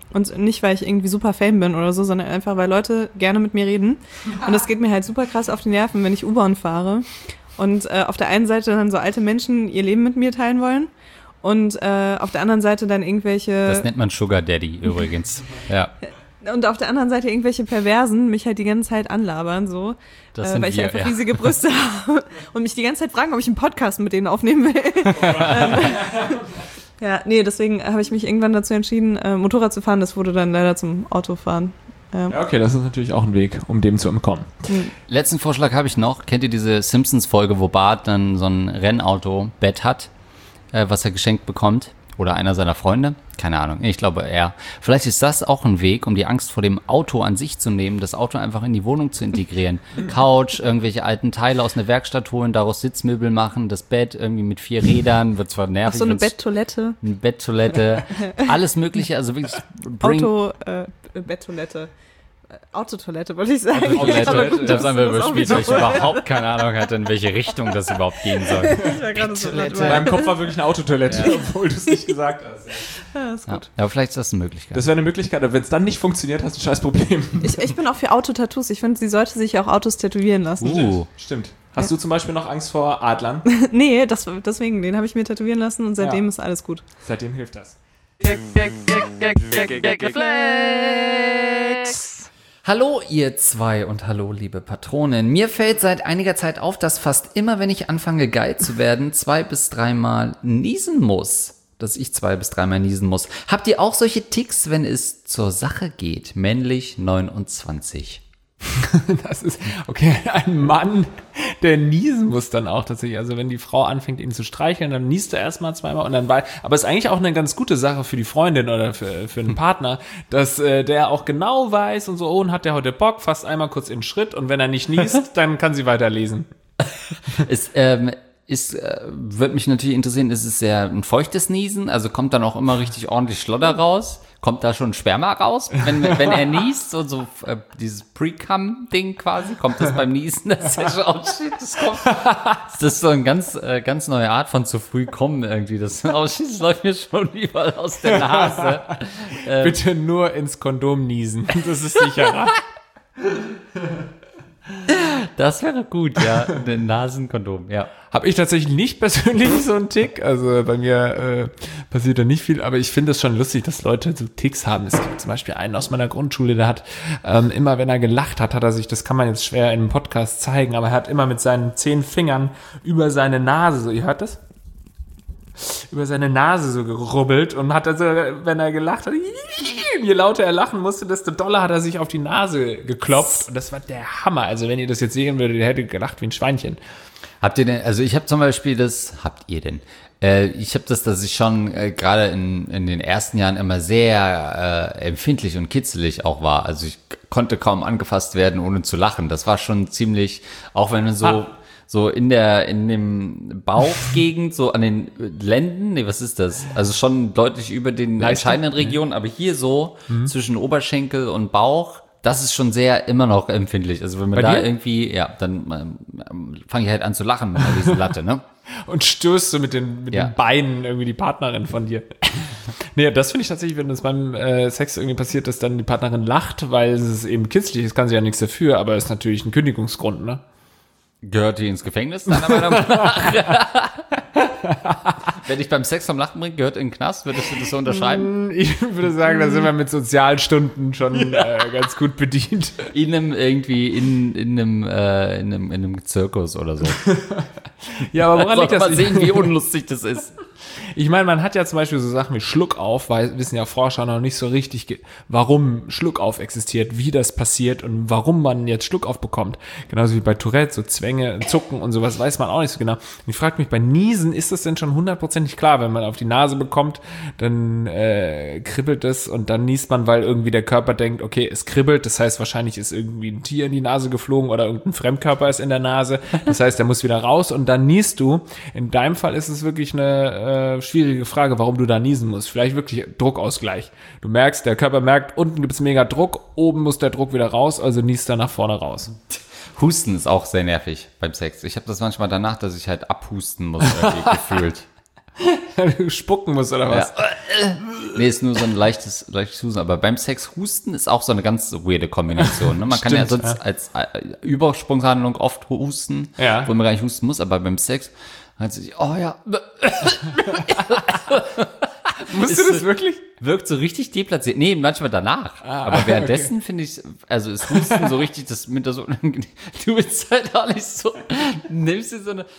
Und nicht, weil ich irgendwie super Fame bin oder so, sondern einfach, weil Leute gerne mit mir reden. Und das geht mir halt super krass auf die Nerven, wenn ich U-Bahn fahre. Und äh, auf der einen Seite dann so alte Menschen ihr Leben mit mir teilen wollen. Und äh, auf der anderen Seite dann irgendwelche... Das nennt man Sugar Daddy übrigens. Ja. Und auf der anderen Seite irgendwelche Perversen mich halt die ganze Zeit anlabern, so, Das äh, sind weil ich wir, einfach ja. riesige Brüste habe und mich die ganze Zeit fragen, ob ich einen Podcast mit denen aufnehmen will. ähm, ja, nee, deswegen habe ich mich irgendwann dazu entschieden, äh, Motorrad zu fahren. Das wurde dann leider zum Autofahren. Ähm, Ja, okay, das ist natürlich auch ein Weg, um dem zu entkommen. Letzten Vorschlag habe ich noch. Kennt ihr diese Simpsons-Folge, wo Bart dann so ein Rennauto-Bett hat, äh, was er geschenkt bekommt? Oder einer seiner Freunde? Keine Ahnung, ich glaube er. Vielleicht ist das auch ein Weg, um die Angst vor dem Auto an sich zu nehmen, das Auto einfach in die Wohnung zu integrieren. Couch, irgendwelche alten Teile aus einer Werkstatt holen, daraus Sitzmöbel machen, das Bett irgendwie mit vier Rädern, wird zwar nervig. ach, so eine wenn's- Betttoilette, Eine Betttoilette, alles mögliche, also wirklich bring Auto, äh, Betttoilette. Äh, Autotoilette, wollte ich sagen. Toilette. Aber gut, Das haben wir dass du überspielt, auch weil ich wieder- überhaupt keine Ahnung hatte, in welche Richtung das überhaupt gehen soll. Ich war gerade so Betttoilette. In meinem Kopf war wirklich eine Autotoilette, obwohl du es nicht gesagt hast. Ja, ist Ja, gut. aber vielleicht ist das eine Möglichkeit. Das wäre eine Möglichkeit, aber wenn es dann nicht funktioniert, hast du ein scheiß Problem. Ich, ich bin auch für Autotattoos. Ich finde, sie sollte sich auch Autos tätowieren lassen. Uh, Stimmt. Hast du zum Beispiel noch Angst vor Adlern? Nee, das, deswegen, den habe ich mir tätowieren lassen und seitdem Ja. ist alles gut. Seitdem hilft das. Hallo ihr zwei und hallo liebe Patronen. Mir fällt seit einiger Zeit auf, dass fast immer, wenn ich anfange geil zu werden, zwei bis dreimal niesen muss. Dass ich zwei bis dreimal niesen muss. Habt ihr auch solche Ticks, wenn es zur Sache geht? Männlich neunundzwanzig. Das ist, okay, ein Mann, der niesen muss dann auch tatsächlich. Also wenn die Frau anfängt, ihn zu streicheln, dann niest er erstmal zweimal und dann bei. Aber es ist eigentlich auch eine ganz gute Sache für die Freundin oder für, für einen Partner, dass äh, der auch genau weiß und so, oh, und hat der heute Bock, fasst einmal kurz in den Schritt und wenn er nicht niest, dann kann sie weiterlesen. Es ähm, ist, äh, wird mich natürlich interessieren, ist es sehr ein feuchtes Niesen? Also kommt dann auch immer richtig ordentlich Schlodder raus? Kommt da schon Sperma raus, wenn, wenn er niest? Und so äh, dieses Pre-Cum-Ding quasi, kommt das beim Niesen? Das ist ja schon, oh shit, das kommt. Das ist so eine ganz, äh, ganz neue Art von zu früh kommen irgendwie. Das, oh shit, das läuft mir schon überall aus der Nase. Bitte nur ins Kondom niesen. Das ist sicherer. Das wäre gut, ja. Ein Nasenkondom, ja. Habe ich tatsächlich nicht persönlich so einen Tick. Also bei mir äh, passiert da nicht viel, aber ich finde es schon lustig, dass Leute so Ticks haben. Es gibt zum Beispiel einen aus meiner Grundschule, der hat ähm, immer, wenn er gelacht hat, hat er sich, das kann man jetzt schwer in einem Podcast zeigen, aber er hat immer mit seinen zehn Fingern über seine Nase, so, ihr hört das? Über seine Nase so gerubbelt und hat also, wenn er gelacht hat, je lauter er lachen musste, desto doller hat er sich auf die Nase geklopft und das war der Hammer. Also wenn ihr das jetzt sehen würdet, ihr hättet gelacht wie ein Schweinchen. Habt ihr denn, also ich habe zum Beispiel das, habt ihr denn? Äh, ich habe das, dass ich schon äh, gerade in, in den ersten Jahren immer sehr äh, empfindlich und kitzelig auch war. Also ich k- konnte kaum angefasst werden, ohne zu lachen. Das war schon ziemlich, auch wenn man so... Ah. So in der, in dem Bauchgegend, so an den Lenden, nee, was ist das? Also schon deutlich über den Leiste? entscheidenden Regionen, aber hier so zwischen Oberschenkel und Bauch, das ist schon sehr immer noch empfindlich. Also wenn man Bei da dir? irgendwie, ja, dann ähm, fange ich halt an zu lachen mit dieser Latte, ne? Und stößt so mit den, mit Ja. den Beinen irgendwie die Partnerin von dir. Nee, das finde ich tatsächlich, wenn das beim äh, Sex irgendwie passiert, dass dann die Partnerin lacht, weil es eben kitzlig ist, kann sie ja nichts dafür, aber ist natürlich ein Kündigungsgrund, ne? Gehört die ins Gefängnis, deiner Meinung nach? Wenn dich beim Sex vom Lachen bringt, gehört in den Knast, würdest du das so unterschreiben? Ich würde sagen, da sind wir mit Sozialstunden schon äh, ganz gut bedient. In einem irgendwie, in, in einem, äh, in einem, in einem Zirkus oder so. Ja, aber woran liegt Soll das? mal sehen, wie unlustig das ist. Ich meine, man hat ja zum Beispiel so Sachen wie Schluckauf, weil wissen ja Forscher noch nicht so richtig, ge- warum Schluckauf existiert, wie das passiert und warum man jetzt Schluckauf bekommt. Genauso wie bei Tourette, so Zwänge, Zucken und sowas weiß man auch nicht so genau. Und ich frage mich, bei Niesen ist das denn schon hundertprozentig klar, wenn man auf die Nase bekommt, dann äh, kribbelt es und dann niest man, weil irgendwie der Körper denkt, okay, es kribbelt, das heißt wahrscheinlich ist irgendwie ein Tier in die Nase geflogen oder irgendein Fremdkörper ist in der Nase, das heißt, der muss wieder raus und dann niest du. In deinem Fall ist es wirklich eine äh, schwierige Frage, warum du da niesen musst. Vielleicht wirklich Druckausgleich. Du merkst, der Körper merkt, unten gibt es mega Druck, oben muss der Druck wieder raus, also niest er nach vorne raus. Husten ist auch sehr nervig beim Sex. Ich habe das manchmal danach, dass ich halt abhusten muss, irgendwie gefühlt. du spucken musst oder was? Ja. Nee, ist nur so ein leichtes, leichtes Husten. Aber beim Sex Husten ist auch so eine ganz weirde Kombination. Ne? Man kann ja Stimmt, sonst ja. als äh, Übersprungshandlung oft husten, Ja. wo man gar nicht husten muss. Aber beim Sex hat sich, oh ja, Musst Ist du das so- wirklich? wirkt so richtig deplatziert. Nee, manchmal danach. Ah, aber währenddessen finde ich, also ist Husten so richtig, das mit das unangenehm. Du bist halt auch nicht so, nimmst dir so eine.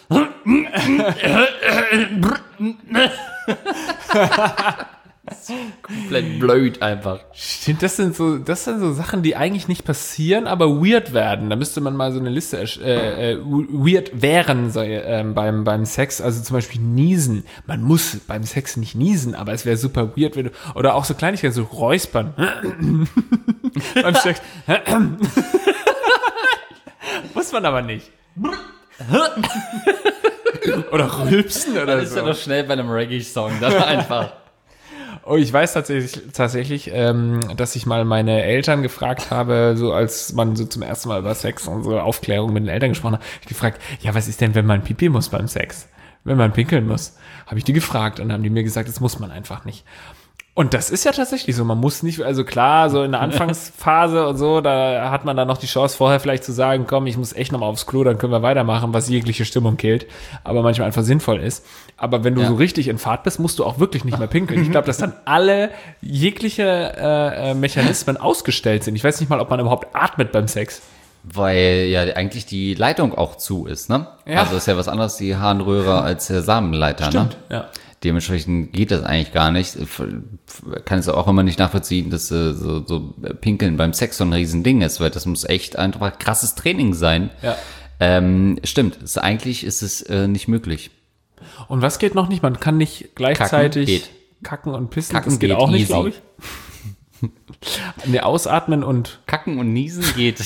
Das ist komplett blöd einfach. Stimmt, das sind so, das sind so Sachen, die eigentlich nicht passieren, aber weird werden. Da müsste man mal so eine Liste, ersch- äh, äh, weird wären so, ähm, beim, beim Sex. Also zum Beispiel niesen. Man muss beim Sex nicht niesen, aber es wäre super weird, wenn du, oder auch so Kleinigkeiten, so räuspern. beim Sex. Muss man aber nicht. Oder rülpsen oder Dann ist ja so. doch schnell bei einem Reggae-Song dann einfach. Oh, ich weiß tatsächlich, tatsächlich, ähm, dass ich mal meine Eltern gefragt habe, so als man so zum ersten Mal über Sex und so Aufklärung mit den Eltern gesprochen hat, hab ich gefragt, ja, was ist denn, wenn man Pipi muss beim Sex? Wenn man pinkeln muss? Habe ich die gefragt und dann haben die mir gesagt, das muss man einfach nicht. Und das ist ja tatsächlich so, man muss nicht, also klar, so in der Anfangsphase und so, da hat man dann noch die Chance vorher vielleicht zu sagen, komm, ich muss echt nochmal aufs Klo, dann können wir weitermachen, was jegliche Stimmung killt, aber manchmal einfach sinnvoll ist. Aber wenn du Ja. so richtig in Fahrt bist, musst du auch wirklich nicht mehr pinkeln. Ich glaube, dass dann alle jegliche äh, äh, Mechanismen ausgestellt sind. Ich weiß nicht mal, ob man überhaupt atmet beim Sex. Weil ja eigentlich die Leitung auch zu ist, ne? Ja. Also ist ja was anderes, die Harnröhre, als der Samenleiter, ne? Ja. Dementsprechend geht das eigentlich gar nicht. Ich kann es auch immer nicht nachvollziehen, dass äh, so, so Pinkeln beim Sex so ein Riesending ist, weil das muss echt einfach krasses Training sein. Ja. Ähm, stimmt, es, eigentlich ist es äh, nicht möglich. Und was geht noch nicht? Man kann nicht gleichzeitig geht. kacken und pissen. Kacken das geht, geht auch nicht, easy. glaube ich. Ne, ausatmen und Kacken und Niesen geht.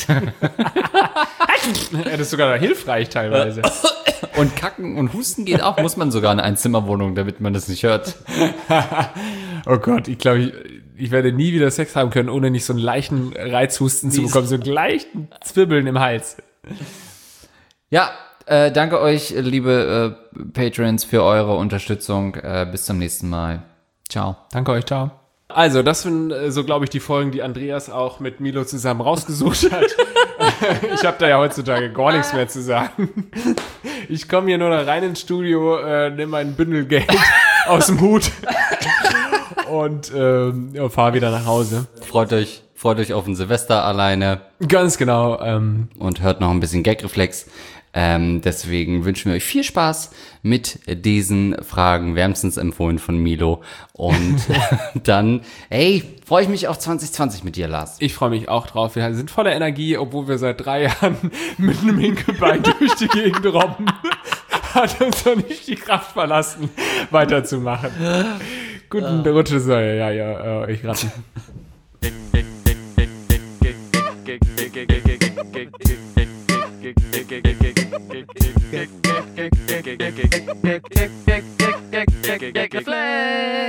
ja, das ist sogar hilfreich teilweise. Und Kacken und Husten geht auch, muss man sogar in eine Einzimmerwohnung, damit man das nicht hört. Oh Gott, ich glaube, ich, ich werde nie wieder Sex haben können, ohne nicht so einen leichten Reizhusten zu bekommen, so einen leichten Zwibbeln im Hals. Ja, äh, danke euch, liebe äh, Patrons, für eure Unterstützung. Äh, bis zum nächsten Mal. Ciao. Danke euch, ciao. Also, das sind äh, so, glaube ich, die Folgen, die Andreas auch mit Milo zusammen rausgesucht hat. Ich habe da ja heutzutage gar nichts mehr zu sagen. Ich komme hier nur noch rein ins Studio, äh, nehme mein Bündel Geld aus dem Hut und ähm, ja, fahre wieder nach Hause. Freut euch, freut euch auf ein Silvester alleine Ganz genau. Ähm, und hört noch ein bisschen Gagreflex. Ähm, deswegen wünschen wir euch viel Spaß mit diesen Fragen, wärmstens empfohlen von Milo. Und dann, ey, freue ich mich auf zwanzig zwanzig mit dir, Lars. Ich freue mich auch drauf. Wir sind voller Energie, obwohl wir seit drei Jahren mit einem Hinkelbein durch die Gegend robben. Hat uns noch nicht die Kraft verlassen, weiterzumachen. Guten Rutsch, ja, ja, ja, ich raten. Reflex.